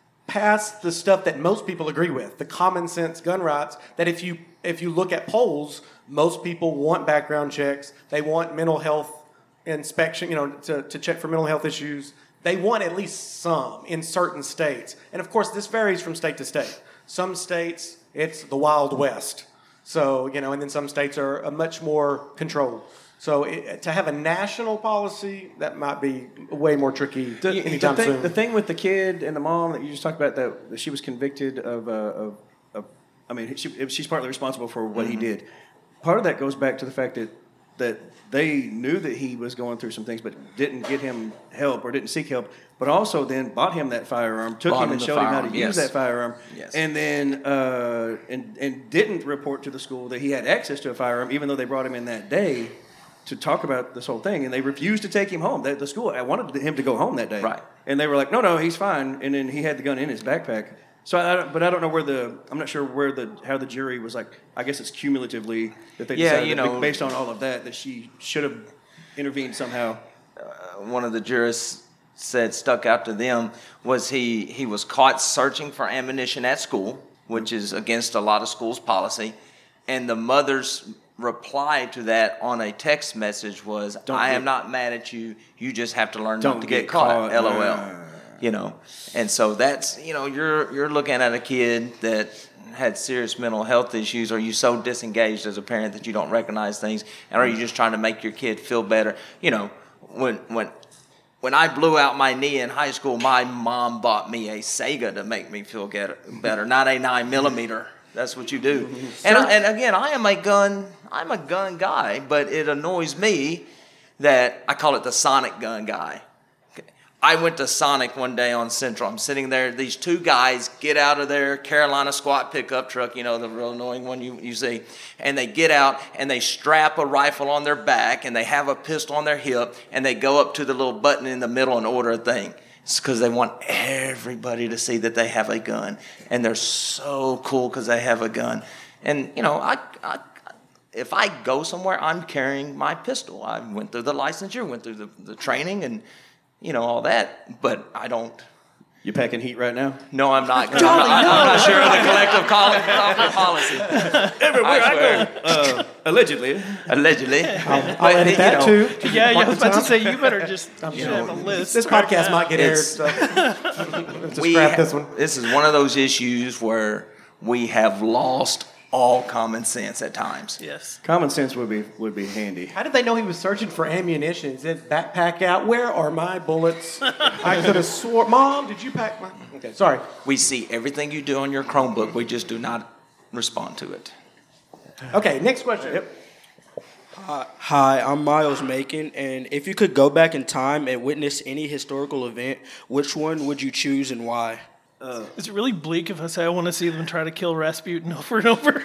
pass the stuff that most people agree with, the common sense gun rights, that if you if you look at polls, most people want background checks. They want mental health inspection, you know, to, to check for mental health issues. They want at least some in certain states. And of course, this varies from state to state. Some states, it's the Wild West. So, you know, and then some states are uh, much more controlled. So it, to have a national policy, that might be way more tricky The, anytime the, thing, soon. the thing with the kid and the mom that you just talked about, that, that she was convicted of, uh, of, of I mean, she, she's partly responsible for what Mm-hmm. he did. Part of that goes back to the fact that that they knew that he was going through some things, but didn't get him help or didn't seek help, but also then bought him that firearm, took Bought him him and the showed him how firearm, to yes. use that firearm, Yes. and then uh, and and didn't report to the school that he had access to a firearm, even though they brought him in that day to talk about this whole thing, and they refused to take him home. The, the school, I wanted him to go home that day, Right. and they were like, "No, no, he's fine," and then he had the gun in his backpack. So, I, don't- but I don't know where the I'm not sure where the how the jury was like. I guess it's cumulatively that they Yeah, decided you that know- based on all of that that she should have intervened somehow. One of the jurists said stuck out to them was he, he was caught searching for ammunition at school, which is against a lot of schools' policy. And the mother's reply to that on a text message was, Don't I get- am not mad at you. You just have to learn Don't not to get, get caught. caught. LOL. Uh. You know, and so that's, you know, you're you're looking at a kid that had serious mental health issues. Are you so disengaged as a parent that you don't recognize things? And are you just trying to make your kid feel better? You know, when when when I blew out my knee in high school, my mom bought me a Sega to make me feel get, better, not a nine millimeter. That's what you do. And I, and again, I am a gun I'm a gun guy, but it annoys me that I call it the Sonic gun guy. I went to Sonic one day on Central. I'm sitting there. These two guys get out of their Carolina squat pickup truck, you know, the real annoying one you, you see. And they get out and they strap a rifle on their back and they have a pistol on their hip and they go up to the little button in the middle and order a thing. It's because they want everybody to see that they have a gun. And they're so cool because they have a gun. And, you know, I, I if I go somewhere, I'm carrying my pistol. I went through the licensure, went through the, the training and, you know, all that, but I don't. You packing heat right now? No, I'm not. Jolly, I'm, not no. I'm not sure of the collective call- policy. Everywhere I, swear. go. Uh, allegedly. Allegedly. I'll, I'll edit that too. Yeah, yeah, I was about to say, you better just I'm you sure. have a list. This right podcast now. might get aired, It's- so let's just We scrap ha- this one. This is one of those issues where we have lost all common sense at times. Yes. Common sense would be would be handy. How did they know he was searching for ammunition? Is it backpack out? Where are my bullets? I could have swore. Mom, did you pack my? Okay, sorry. We see everything you do on your Chromebook. We just do not respond to it. Okay, next question. Yep. Hi, hi, I'm Miles Macon, and if you could go back in time and witness any historical event, which one would you choose and why? Uh, Is it really bleak if I say I want to see them try to kill Rasputin over and over?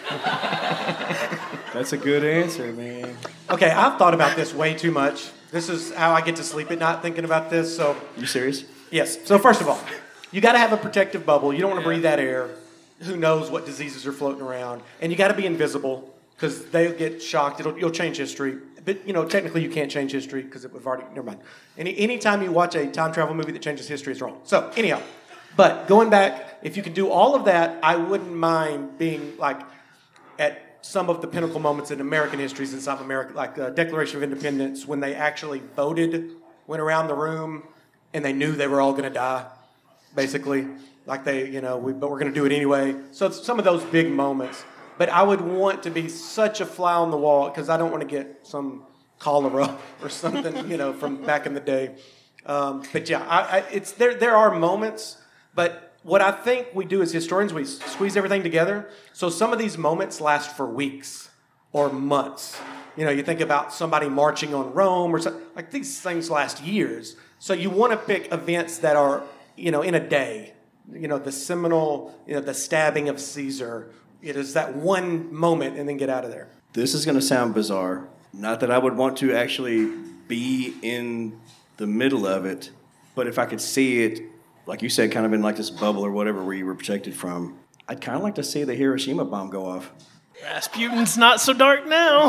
That's a good answer, man. Okay, I've thought about this way too much. This is how I get to sleep at night thinking about this. So, you serious? Yes. So first of all, you got to have a protective bubble. You don't want to breathe that air. Who knows what diseases are floating around? And you got to be invisible because they'll get shocked. It'll you'll change history, but you know technically you can't change history because it would have already. Never mind. Any anytime you watch a time travel movie that changes history, it's wrong. So anyhow, but going back, if you can do all of that, I wouldn't mind being like at some of the pinnacle moments in American history since I'm American, like the Declaration of Independence, when they actually voted, went around the room, and they knew they were all going to die, basically. Like they, you know, we, but we're going to do it anyway. So it's some of those big moments. But I would want to be such a fly on the wall because I don't want to get some cholera or something, you know, from back in the day. Um, but yeah, I, I, it's there. There are moments, but. What I think we do as historians, we squeeze everything together. So some of these moments last for weeks or months. You know, you think about somebody marching on Rome or something. Like these things last years. So you want to pick events that are, you know, in a day. You know, the seminal, you know, the stabbing of Caesar. It is that one moment and then get out of there. This is going to sound bizarre. Not that I would want to actually be in the middle of it, but if I could see it, like you said, kind of in like this bubble or whatever where you were protected from, I'd kind of like to see the Hiroshima bomb go off. Rasputin's not so dark now.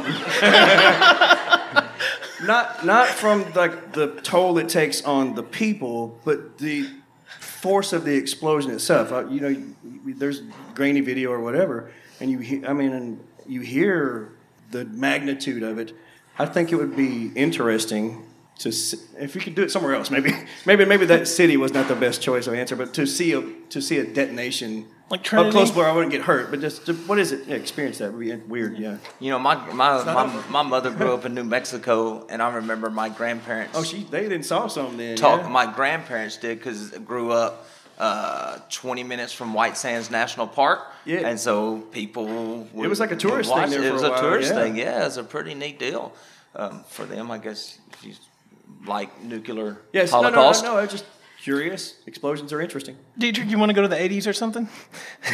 not not from like the toll it takes on the people, but the force of the explosion itself. Uh, you know, there's grainy video or whatever, and you hear, I mean, and you hear the magnitude of it. I think it would be interesting. To if we could do it somewhere else, maybe maybe maybe that city was not the best choice of answer, but to see a to see a detonation like Trinity? Up close where I wouldn't get hurt, but just to, what is it? Yeah, experience that would be weird. Yeah. You know, my my my, my mother grew up in New Mexico, and I remember my grandparents. Oh, she they didn't saw something then. Talk. Yeah. My grandparents did because grew up uh, twenty minutes from White Sands National Park. Yeah. And so people. Would, it was like a tourist watch, thing there It was for a, a while, tourist yeah. thing. Yeah, it's a pretty neat deal um, for them, I guess. If you, like nuclear yes, holocaust. No, no, no, no. I'm just curious. Explosions are interesting. Dietrich, you want to go to the eighties or something? No,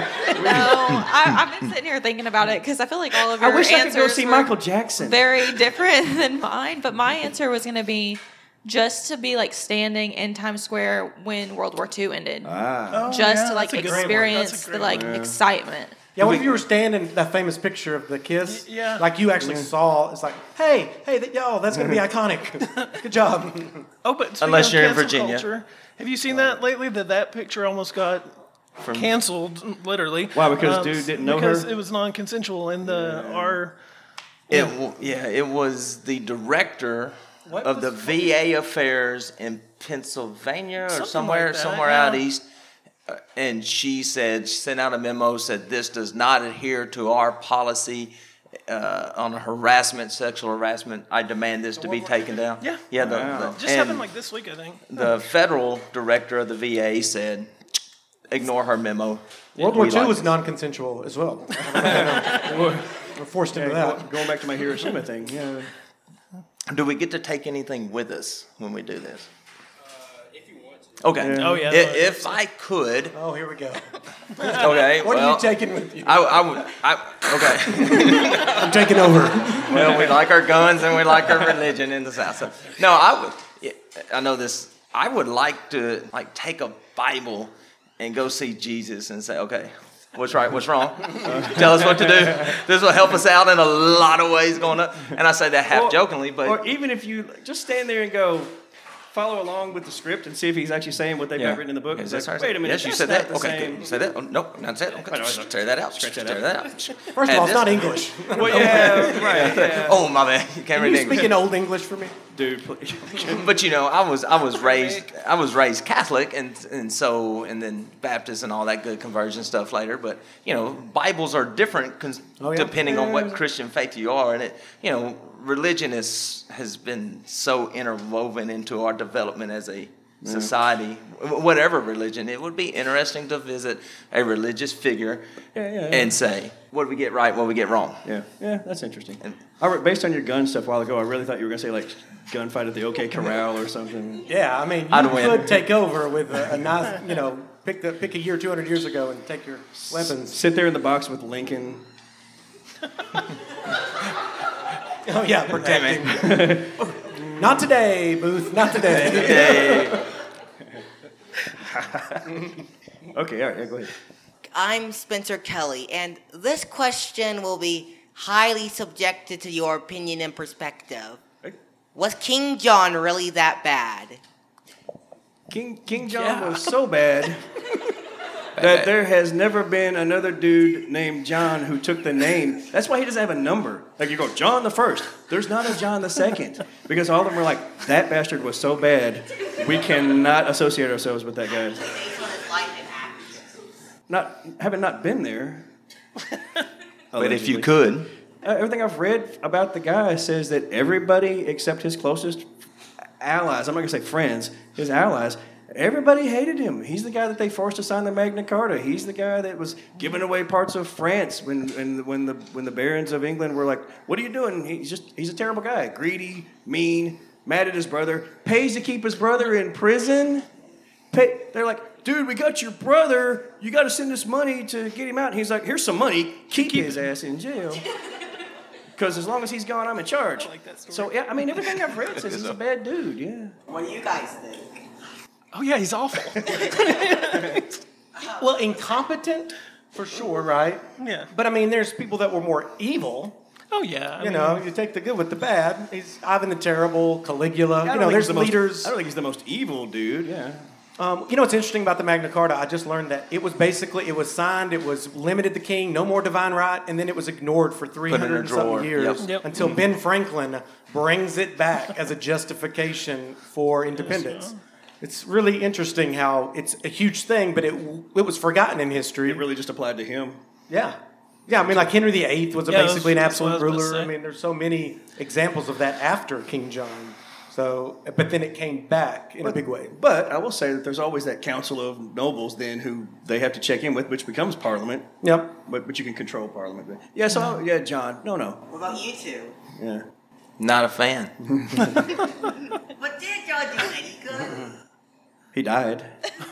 I, I've been sitting here thinking about it because I feel like all of your I wish answers I could go see were Michael Jackson. very different than mine. But my answer was going to be just to be like standing in Times Square when World War Two ended. Ah. Oh, just yeah, to like that's a good one. experience That's a the great like one. Yeah. excitement. Yeah, what if you were standing that famous picture of the kiss? Y- yeah. Like you actually Yeah. saw, it's like, hey, hey, that, yo, that's going to be iconic. Good job. Oh, but speaking Unless of you're in cancel Virginia. culture, have you seen that lately? That that picture almost got From- canceled, literally. Why? Because dude didn't know because her? it was non-consensual, and the our It w- yeah, it was the director What of was- the V A affairs in Pennsylvania or Something somewhere like that, somewhere yeah. out east. Uh, and she said, she sent out a memo, said this does not adhere to our policy uh, on harassment, sexual harassment. I demand this to be taken down. Yeah. Yeah. The, Wow. the- just and happened like this week, I think. the federal director of the V A said, ignore her memo. World War We Two like was this. non-consensual as well. We're forced into Yeah, that. go- going back to my Hiroshima thing. Yeah. Do we get to take anything with us when we do this? Okay. Oh, yeah. I- If I could. Oh, here we go. Okay. What well, are you taking with you? I, I would. I, okay. I'm taking over. Well, we like our guns and we like our religion in the South. So, no, I would. yeah, I know this. I would like to like take a Bible and go see Jesus and say, okay, what's right, what's wrong? Tell us what to do. This will help us out in a lot of ways going up. And I say that half Or- jokingly, but Or even if you just stand there and go, follow along with the script and see if he's actually saying what they've got written in the book. Is It's that like, sorry? wait a minute, Yes, you that's said not that. the Okay, same. good. You said that. Oh, no, that's it. Okay, Wait, wait, wait. tear that out. Scratch that tear out. that out. First of And all, it's this- not English. Well, yeah, right. Yeah. Oh my bad, you can't Can read you English. speak in Old English for me? Dude, please. But you know, I was I was raised I was raised Catholic, and and so and then Baptist and all that good conversion stuff later. But you know, Bibles are different cons- Oh, yeah. depending on Yeah. what Christian faith you are, and it you know, religion is has been so interwoven into our development as a society. Wh- Whatever religion, it would be interesting to visit a religious figure Yeah, yeah, yeah. and say, what do we get right, what do we get wrong? Yeah, yeah, that's interesting. And- I re- based on your gun stuff a while ago, I really thought you were going to say, like, gunfight at the OK Corral or something. Yeah, I mean, you I'd win. could take over with a, a nice, you know, pick the pick a year two hundred years ago and take your weapons. Sit there in the box with Lincoln. Oh yeah, protecting. Not today, Booth. Not today. Hey. Okay, all right, yeah, go ahead. I'm Spencer Kelly, and this question will be highly subjected to your opinion and perspective. Was King John really that bad? King King John yeah. was so bad that there has never been another dude named John who took the name. That's why he doesn't have a number. Like you go, John the First. There's not a John the Second. Because all of them were like, that bastard was so bad, we cannot associate ourselves with that guy. Not having not been there. But if you could. Uh, everything I've read about the guy says that everybody except his closest allies, I'm not going to say friends, his allies, everybody hated him. He's the guy that they forced to sign the Magna Carta. He's the guy that was giving away parts of France when when, when the when the barons of England were like, what are you doing? He's just he's a terrible guy. Greedy, mean, mad at his brother, pays to keep his brother in prison. Pay, they're like, dude, we got your brother. You got to send us money to get him out. And he's like, here's some money. Keep, keep his ass in jail. Because as long as he's gone, I'm in charge. I like that story. So, yeah, I mean, everything I've read says he's a bad dude, yeah. What do you guys think? Oh, yeah, he's awful. Well, incompetent, for sure, right? Yeah. But, I mean, there's people that were more evil. Oh, yeah. I you mean, know, you take the good with the bad. He's Ivan the Terrible, Caligula. Yeah, you know, there's the leaders. Most, I don't think he's the most evil dude, yeah. Um, you know what's interesting about the Magna Carta? I just learned that it was basically, it was signed, it was limited the king, no more divine right, and then it was ignored for three hundred and something years yep. Yep. until mm-hmm. Ben Franklin brings it back as a justification for independence. It's really interesting how it's a huge thing, but it it was forgotten in history. It really just applied to him. Yeah. Yeah, I mean, like Henry the Eighth was a yeah, basically was, an absolute I ruler. I mean, there's so many examples of that after King John. So, but then it came back in but, a big way. But I will say that there's always that council of nobles then who they have to check in with, which becomes Parliament. Yep. But but you can control Parliament. Yeah, so, yeah, John. No, no. What about you two? Yeah. Not a fan. But did John do any good? He died.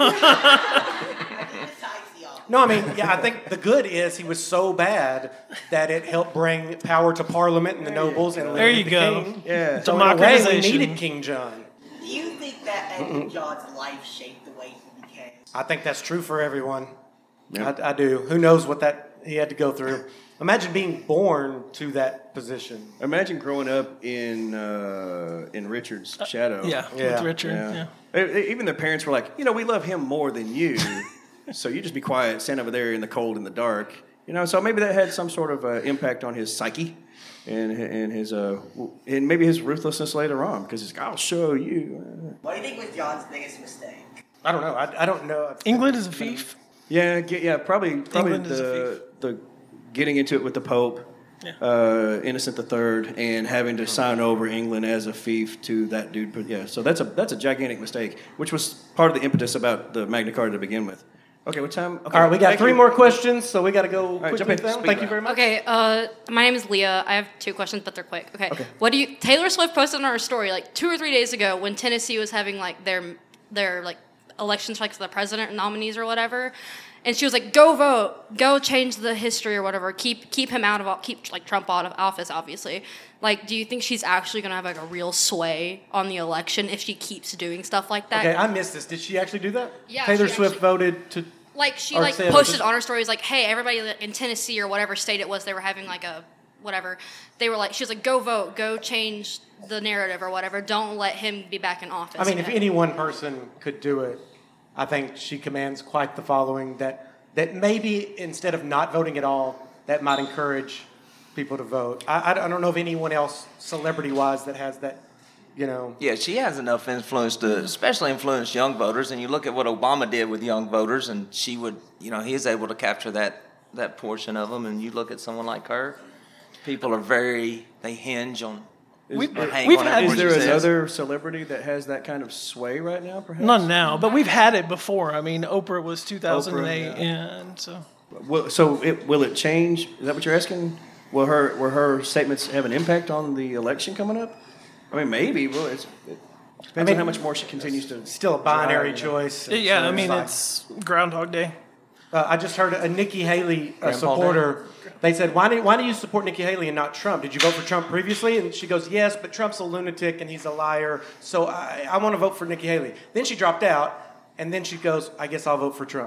No, I mean, yeah, I think the good is he was so bad that it helped bring power to Parliament and the nobles and there you the go. king. Yeah, so in a way, we needed King John. Do you think that King John's life shaped the way he became? I think that's true for everyone. Yeah. I, I do. Who knows what that he had to go through? Imagine being born to that position. Imagine growing up in uh, in Richard's shadow. Uh, yeah, yeah, with Richard. Yeah. yeah. Even their parents were like, you know, we love him more than you. So you just be quiet, stand over there in the cold and the dark. You know, so maybe that had some sort of uh, impact on his psyche and and his uh and maybe his ruthlessness later on because he's like, I'll show you. What do you think was John's biggest mistake? I don't know. I, I don't know. England is a fief. Yeah, get, yeah, probably probably England is a the the getting into it with the Pope, yeah. uh, Innocent the Third, and having to sign over England as a fief to that dude. But yeah, so that's a that's a gigantic mistake, which was part of the impetus about the Magna Carta to begin with. Okay, what time? Okay. All right, we got Thank three you. more questions, so we got to go right, quickly. jump in. Down. Speak Thank you now. very much. Okay, uh, my name is Leah. I have two questions, but they're quick. Okay. Okay. What do you? Taylor Swift posted on her story like two or three days ago when Tennessee was having like their their like elections like for the president nominees or whatever, and she was like, "Go vote, go change the history or whatever. Keep keep him out of keep like Trump out of office, obviously." Like, do you think she's actually gonna have like a real sway on the election if she keeps doing stuff like that? Okay, I missed this. Did she actually do that? Yeah, Taylor she Swift actually- voted to. Like she Or like say it posted like- on her stories like, hey, everybody in Tennessee or whatever state it was, they were having like a whatever. They were like, she was like, go vote, go change the narrative or whatever. Don't let him be back in office. I mean, if yet. any one person could do it, I think she commands quite the following that that maybe instead of not voting at all, that might encourage people to vote. I, I don't know of anyone else celebrity-wise that has that, you know. Yeah, she has enough influence to especially influence young voters. And you look at what Obama did with young voters, and she would, you know, he is able to capture that, that portion of them. And you look at someone like her, people are very, they hinge on. Is, or hang we've on had- is what there she says. another celebrity that has that kind of sway right now, perhaps? Not now, but we've had it before. I mean, Oprah was two thousand eight, Oprah, yeah. and so. Well, so it, will it change? Is that what you're asking? Will her will her statements have an impact on the election coming up? I mean, maybe. Well, it's, it depends I mean, on how much more she continues to. Still a binary drive, you know. choice. Yeah, So I mean, like- it's Groundhog Day. Uh, I just heard a Nikki Haley a Grandpa supporter. They said, why do, why do you support Nikki Haley and not Trump? Did you vote for Trump previously? And she goes, yes, but Trump's a lunatic and he's a liar, so I, I want to vote for Nikki Haley. Then she dropped out, and then she goes, I guess I'll vote for Trump.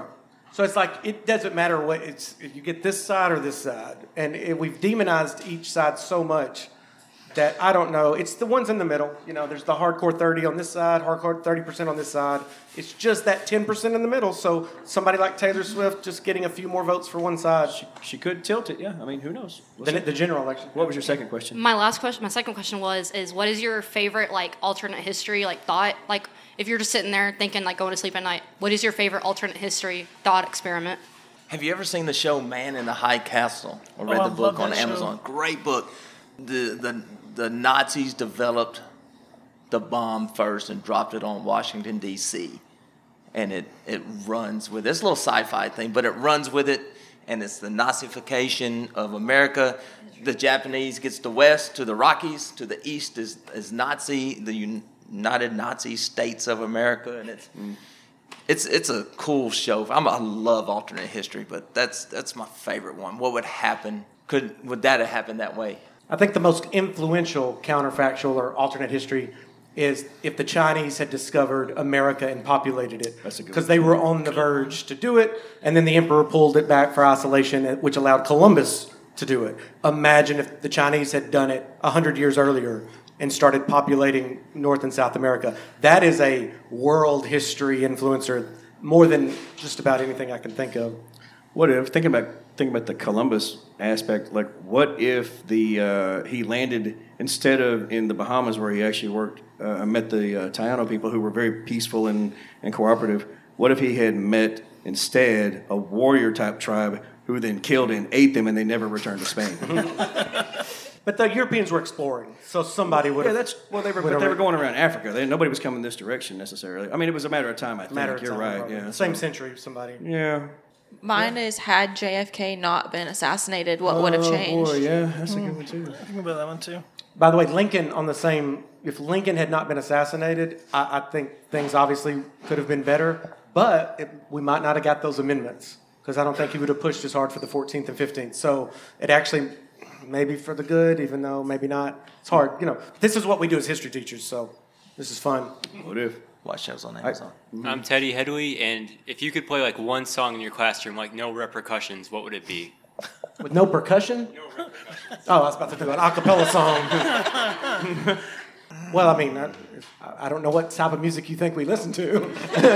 So it's like it doesn't matter what it's if you get this side or this side, and it, we've demonized each side so much that I don't know. It's the ones in the middle. You know, there's the hardcore thirty on this side, hardcore thirty percent on this side. It's just that ten percent in the middle. So somebody like Taylor Swift just getting a few more votes for one side. She, she could tilt it. Yeah, I mean, who knows? We'll the, the general election. What was your second question? My last question, my second question was, is what is your favorite like alternate history like thought? Like if you're just sitting there thinking like going to sleep at night, what is your favorite alternate history thought experiment? Have you ever seen the show Man in the High Castle or read Oh, the I book love on that Amazon? show. Great book. The the the Nazis developed the bomb first and dropped it on Washington D C and it it runs with it's a little sci-fi thing, but it runs with it, and it's the Nazification of America. The Japanese gets the West to the Rockies, to the East is is Nazi, the United Nazi States of America, and it's. Mm. It's it's a cool show. I'm, I love alternate history, but that's that's my favorite one. What would happen? Could would that have happened that way? I think the most influential counterfactual or alternate history is if the Chinese had discovered America and populated it. That's a good because they were on the verge to do it, and then the emperor pulled it back for isolation, which allowed Columbus to do it. Imagine if the Chinese had done it one hundred years earlier and started populating North and South America. That is a world history influencer more than just about anything I can think of. What if thinking about thinking about the Columbus aspect? Like, what if the uh, he landed instead of in the Bahamas where he actually worked, uh, met the uh, Taino people who were very peaceful and, and cooperative. What if he had met instead a warrior type tribe who then killed and ate them and they never returned to Spain? But the Europeans were exploring, so somebody would. Yeah, that's well. They were, but they were going around Africa. They, nobody was coming this direction necessarily. I mean, it was a matter of time. I think Matter of you're time, right. probably. Yeah, Same so. century, somebody. Yeah. Mine is had J F K not been assassinated, what would have changed? Oh boy, yeah, that's a good one too. I think about that one too. By the way, Lincoln on the same. If Lincoln had not been assassinated, I, I think things obviously could have been better. But it, we might not have got those amendments because I don't think he would have pushed as hard for the fourteenth and fifteenth. So it actually. Maybe for the good, even though maybe not. It's hard, you know. This is what we do as history teachers, so this is fun. What if? Watch shows on Amazon. I, I'm Teddy Headley, and if you could play like one song in your classroom, like no repercussions, what would it be? With no percussion? Oh, I was about to do an a cappella song. Well, I mean, I, I don't know what type of music you think we listen to.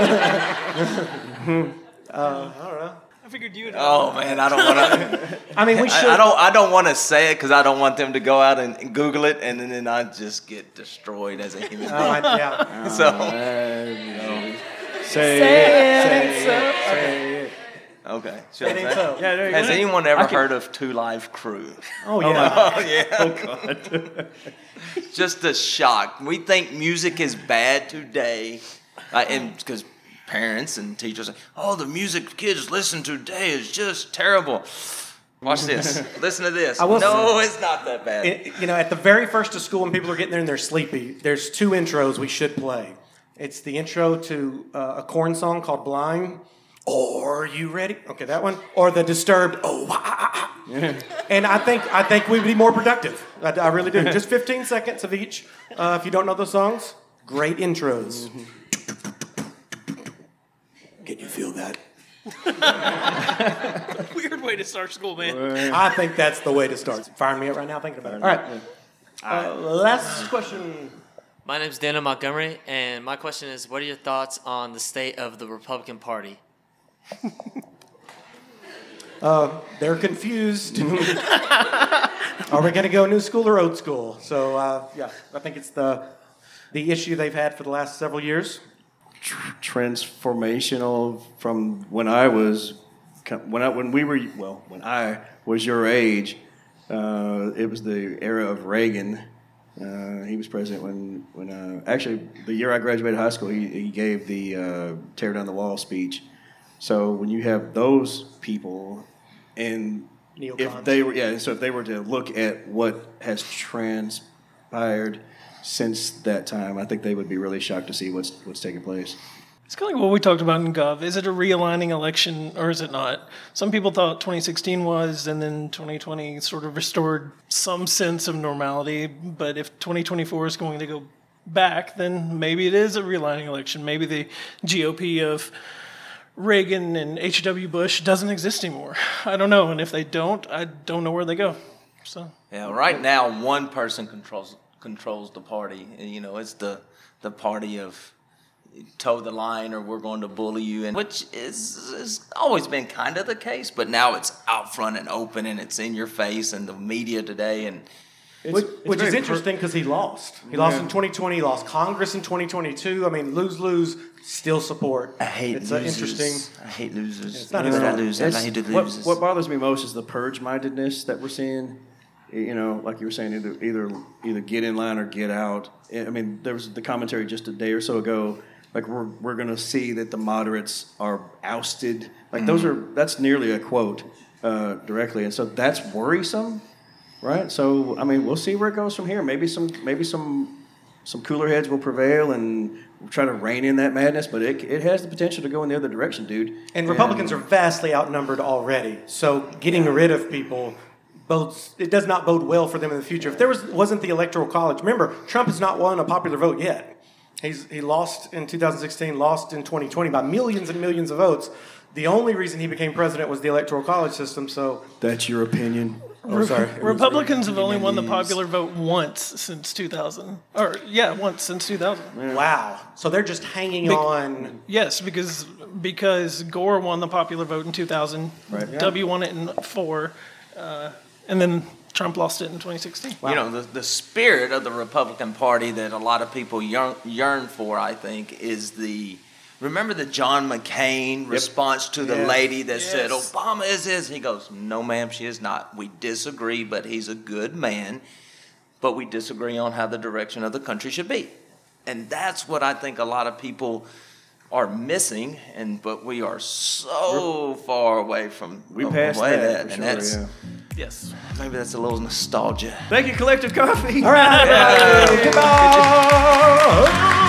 uh, I don't know. I figured you would. Oh man, I don't want to. I mean, we should. I, I don't. I don't want to say it because I don't want them to go out and, and Google it, and then, then I just get destroyed as a human being. Oh, I, yeah. So. Uh, no. Say, say it. it. Say it. So, say it. Okay. Should It I ain't say? so. Yeah, there you Has go. anyone ever I can- heard of Two Live Crew? Oh yeah. Oh yeah. Oh God. Just a shock. We think music is bad today, uh, and because parents and teachers say, "Oh, the music kids listen to today is just terrible." Watch this. Listen to this. I will No, say- it's not that bad. It, you know, at the very first of school, when people are getting there and they're sleepy, there's two intros we should play. It's the intro to uh, a Korn song called "Blind." Or are you ready? Okay, that one. Or the Disturbed. Oh, ah, ah, ah. And I think I think we'd be more productive. I, I really do. Just fifteen seconds of each. Uh, if you don't know those songs, great intros. Can you feel that? Weird way to start school, man. I think that's the way to start. Firing me up right now thinking about it. All right. Uh, last question. My name's Dana Montgomery, and my question is, what are your thoughts on the state of the Republican Party? Uh, they're confused. Are we going to go new school or old school? So, uh, yeah, I think it's the the issue they've had for the last several years. Transformational from when I was when I when we were well when I was your age. Uh, it was the era of Reagan. Uh, he was president when when uh, actually the year I graduated high school. He, he gave the uh, tear down the wall speech. So when you have those people, and Neocons. if they were yeah, so if they were to look at what has transpired since that time, I think they would be really shocked to see what's what's taking place. It's kind of like what we talked about in Gov. Is it a realigning election or is it not? Some people thought twenty sixteen was, and then twenty twenty sort of restored some sense of normality. But if twenty twenty-four is going to go back, then maybe it is a realigning election. Maybe the G O P of Reagan and H W Bush doesn't exist anymore. I don't know, and if they don't, I don't know where they go. So yeah, right now one person controls controls the party. You know, it's the the party of toe the line or we're going to bully you, and which is has always been kind of the case, but now it's out front and open and it's in your face and the media today, and it's, which, it's which is interesting because he lost. He yeah. lost in twenty twenty. He lost Congress in twenty twenty-two. I mean, lose lose. Still support. I hate it's losers. interesting. I hate losers. It's not even I lose. I hate what, losers. What bothers me most is the purge-mindedness that we're seeing. You know, like you were saying, either either either get in line or get out. I mean, there was the commentary just a day or so ago. Like we're we're going to see that the moderates are ousted. Like mm-hmm. those are that's nearly a quote uh, directly, and so that's worrisome, right? So I mean, we'll see where it goes from here. Maybe some maybe some some cooler heads will prevail and we'll try to rein in that madness. But it it has the potential to go in the other direction, dude. And Republicans and, are vastly outnumbered already. So getting yeah. rid of people. Bodes, it does not bode well for them in the future. If there was, wasn't the Electoral College, remember, Trump has not won a popular vote yet. He's He lost in two thousand sixteen, lost in twenty twenty by millions and millions of votes. The only reason he became president was the Electoral College system, so... That's your opinion. Oh, sorry. Republicans have only won the popular vote once since two thousand. Or, yeah, once since two thousand. Wow. So they're just hanging Be- on... Yes, because because Gore won the popular vote in two thousand. Right. Yeah. W won it in four. Uh, and then Trump lost it in twenty sixteen. Wow. You know, the, the spirit of the Republican Party that a lot of people yearn, yearn for, I think, is the... Remember the John McCain yep. response to the yes. lady that yes. said, Obama is this? He goes, no, ma'am, she is not. We disagree, but he's a good man. But we disagree on how the direction of the country should be. And that's what I think a lot of people are missing, and but we are so We're, far away from we passed that, that and sure, that's yeah. yes maybe that's a little nostalgia. Thank you, Collective Coffee. All right, yeah. Goodbye.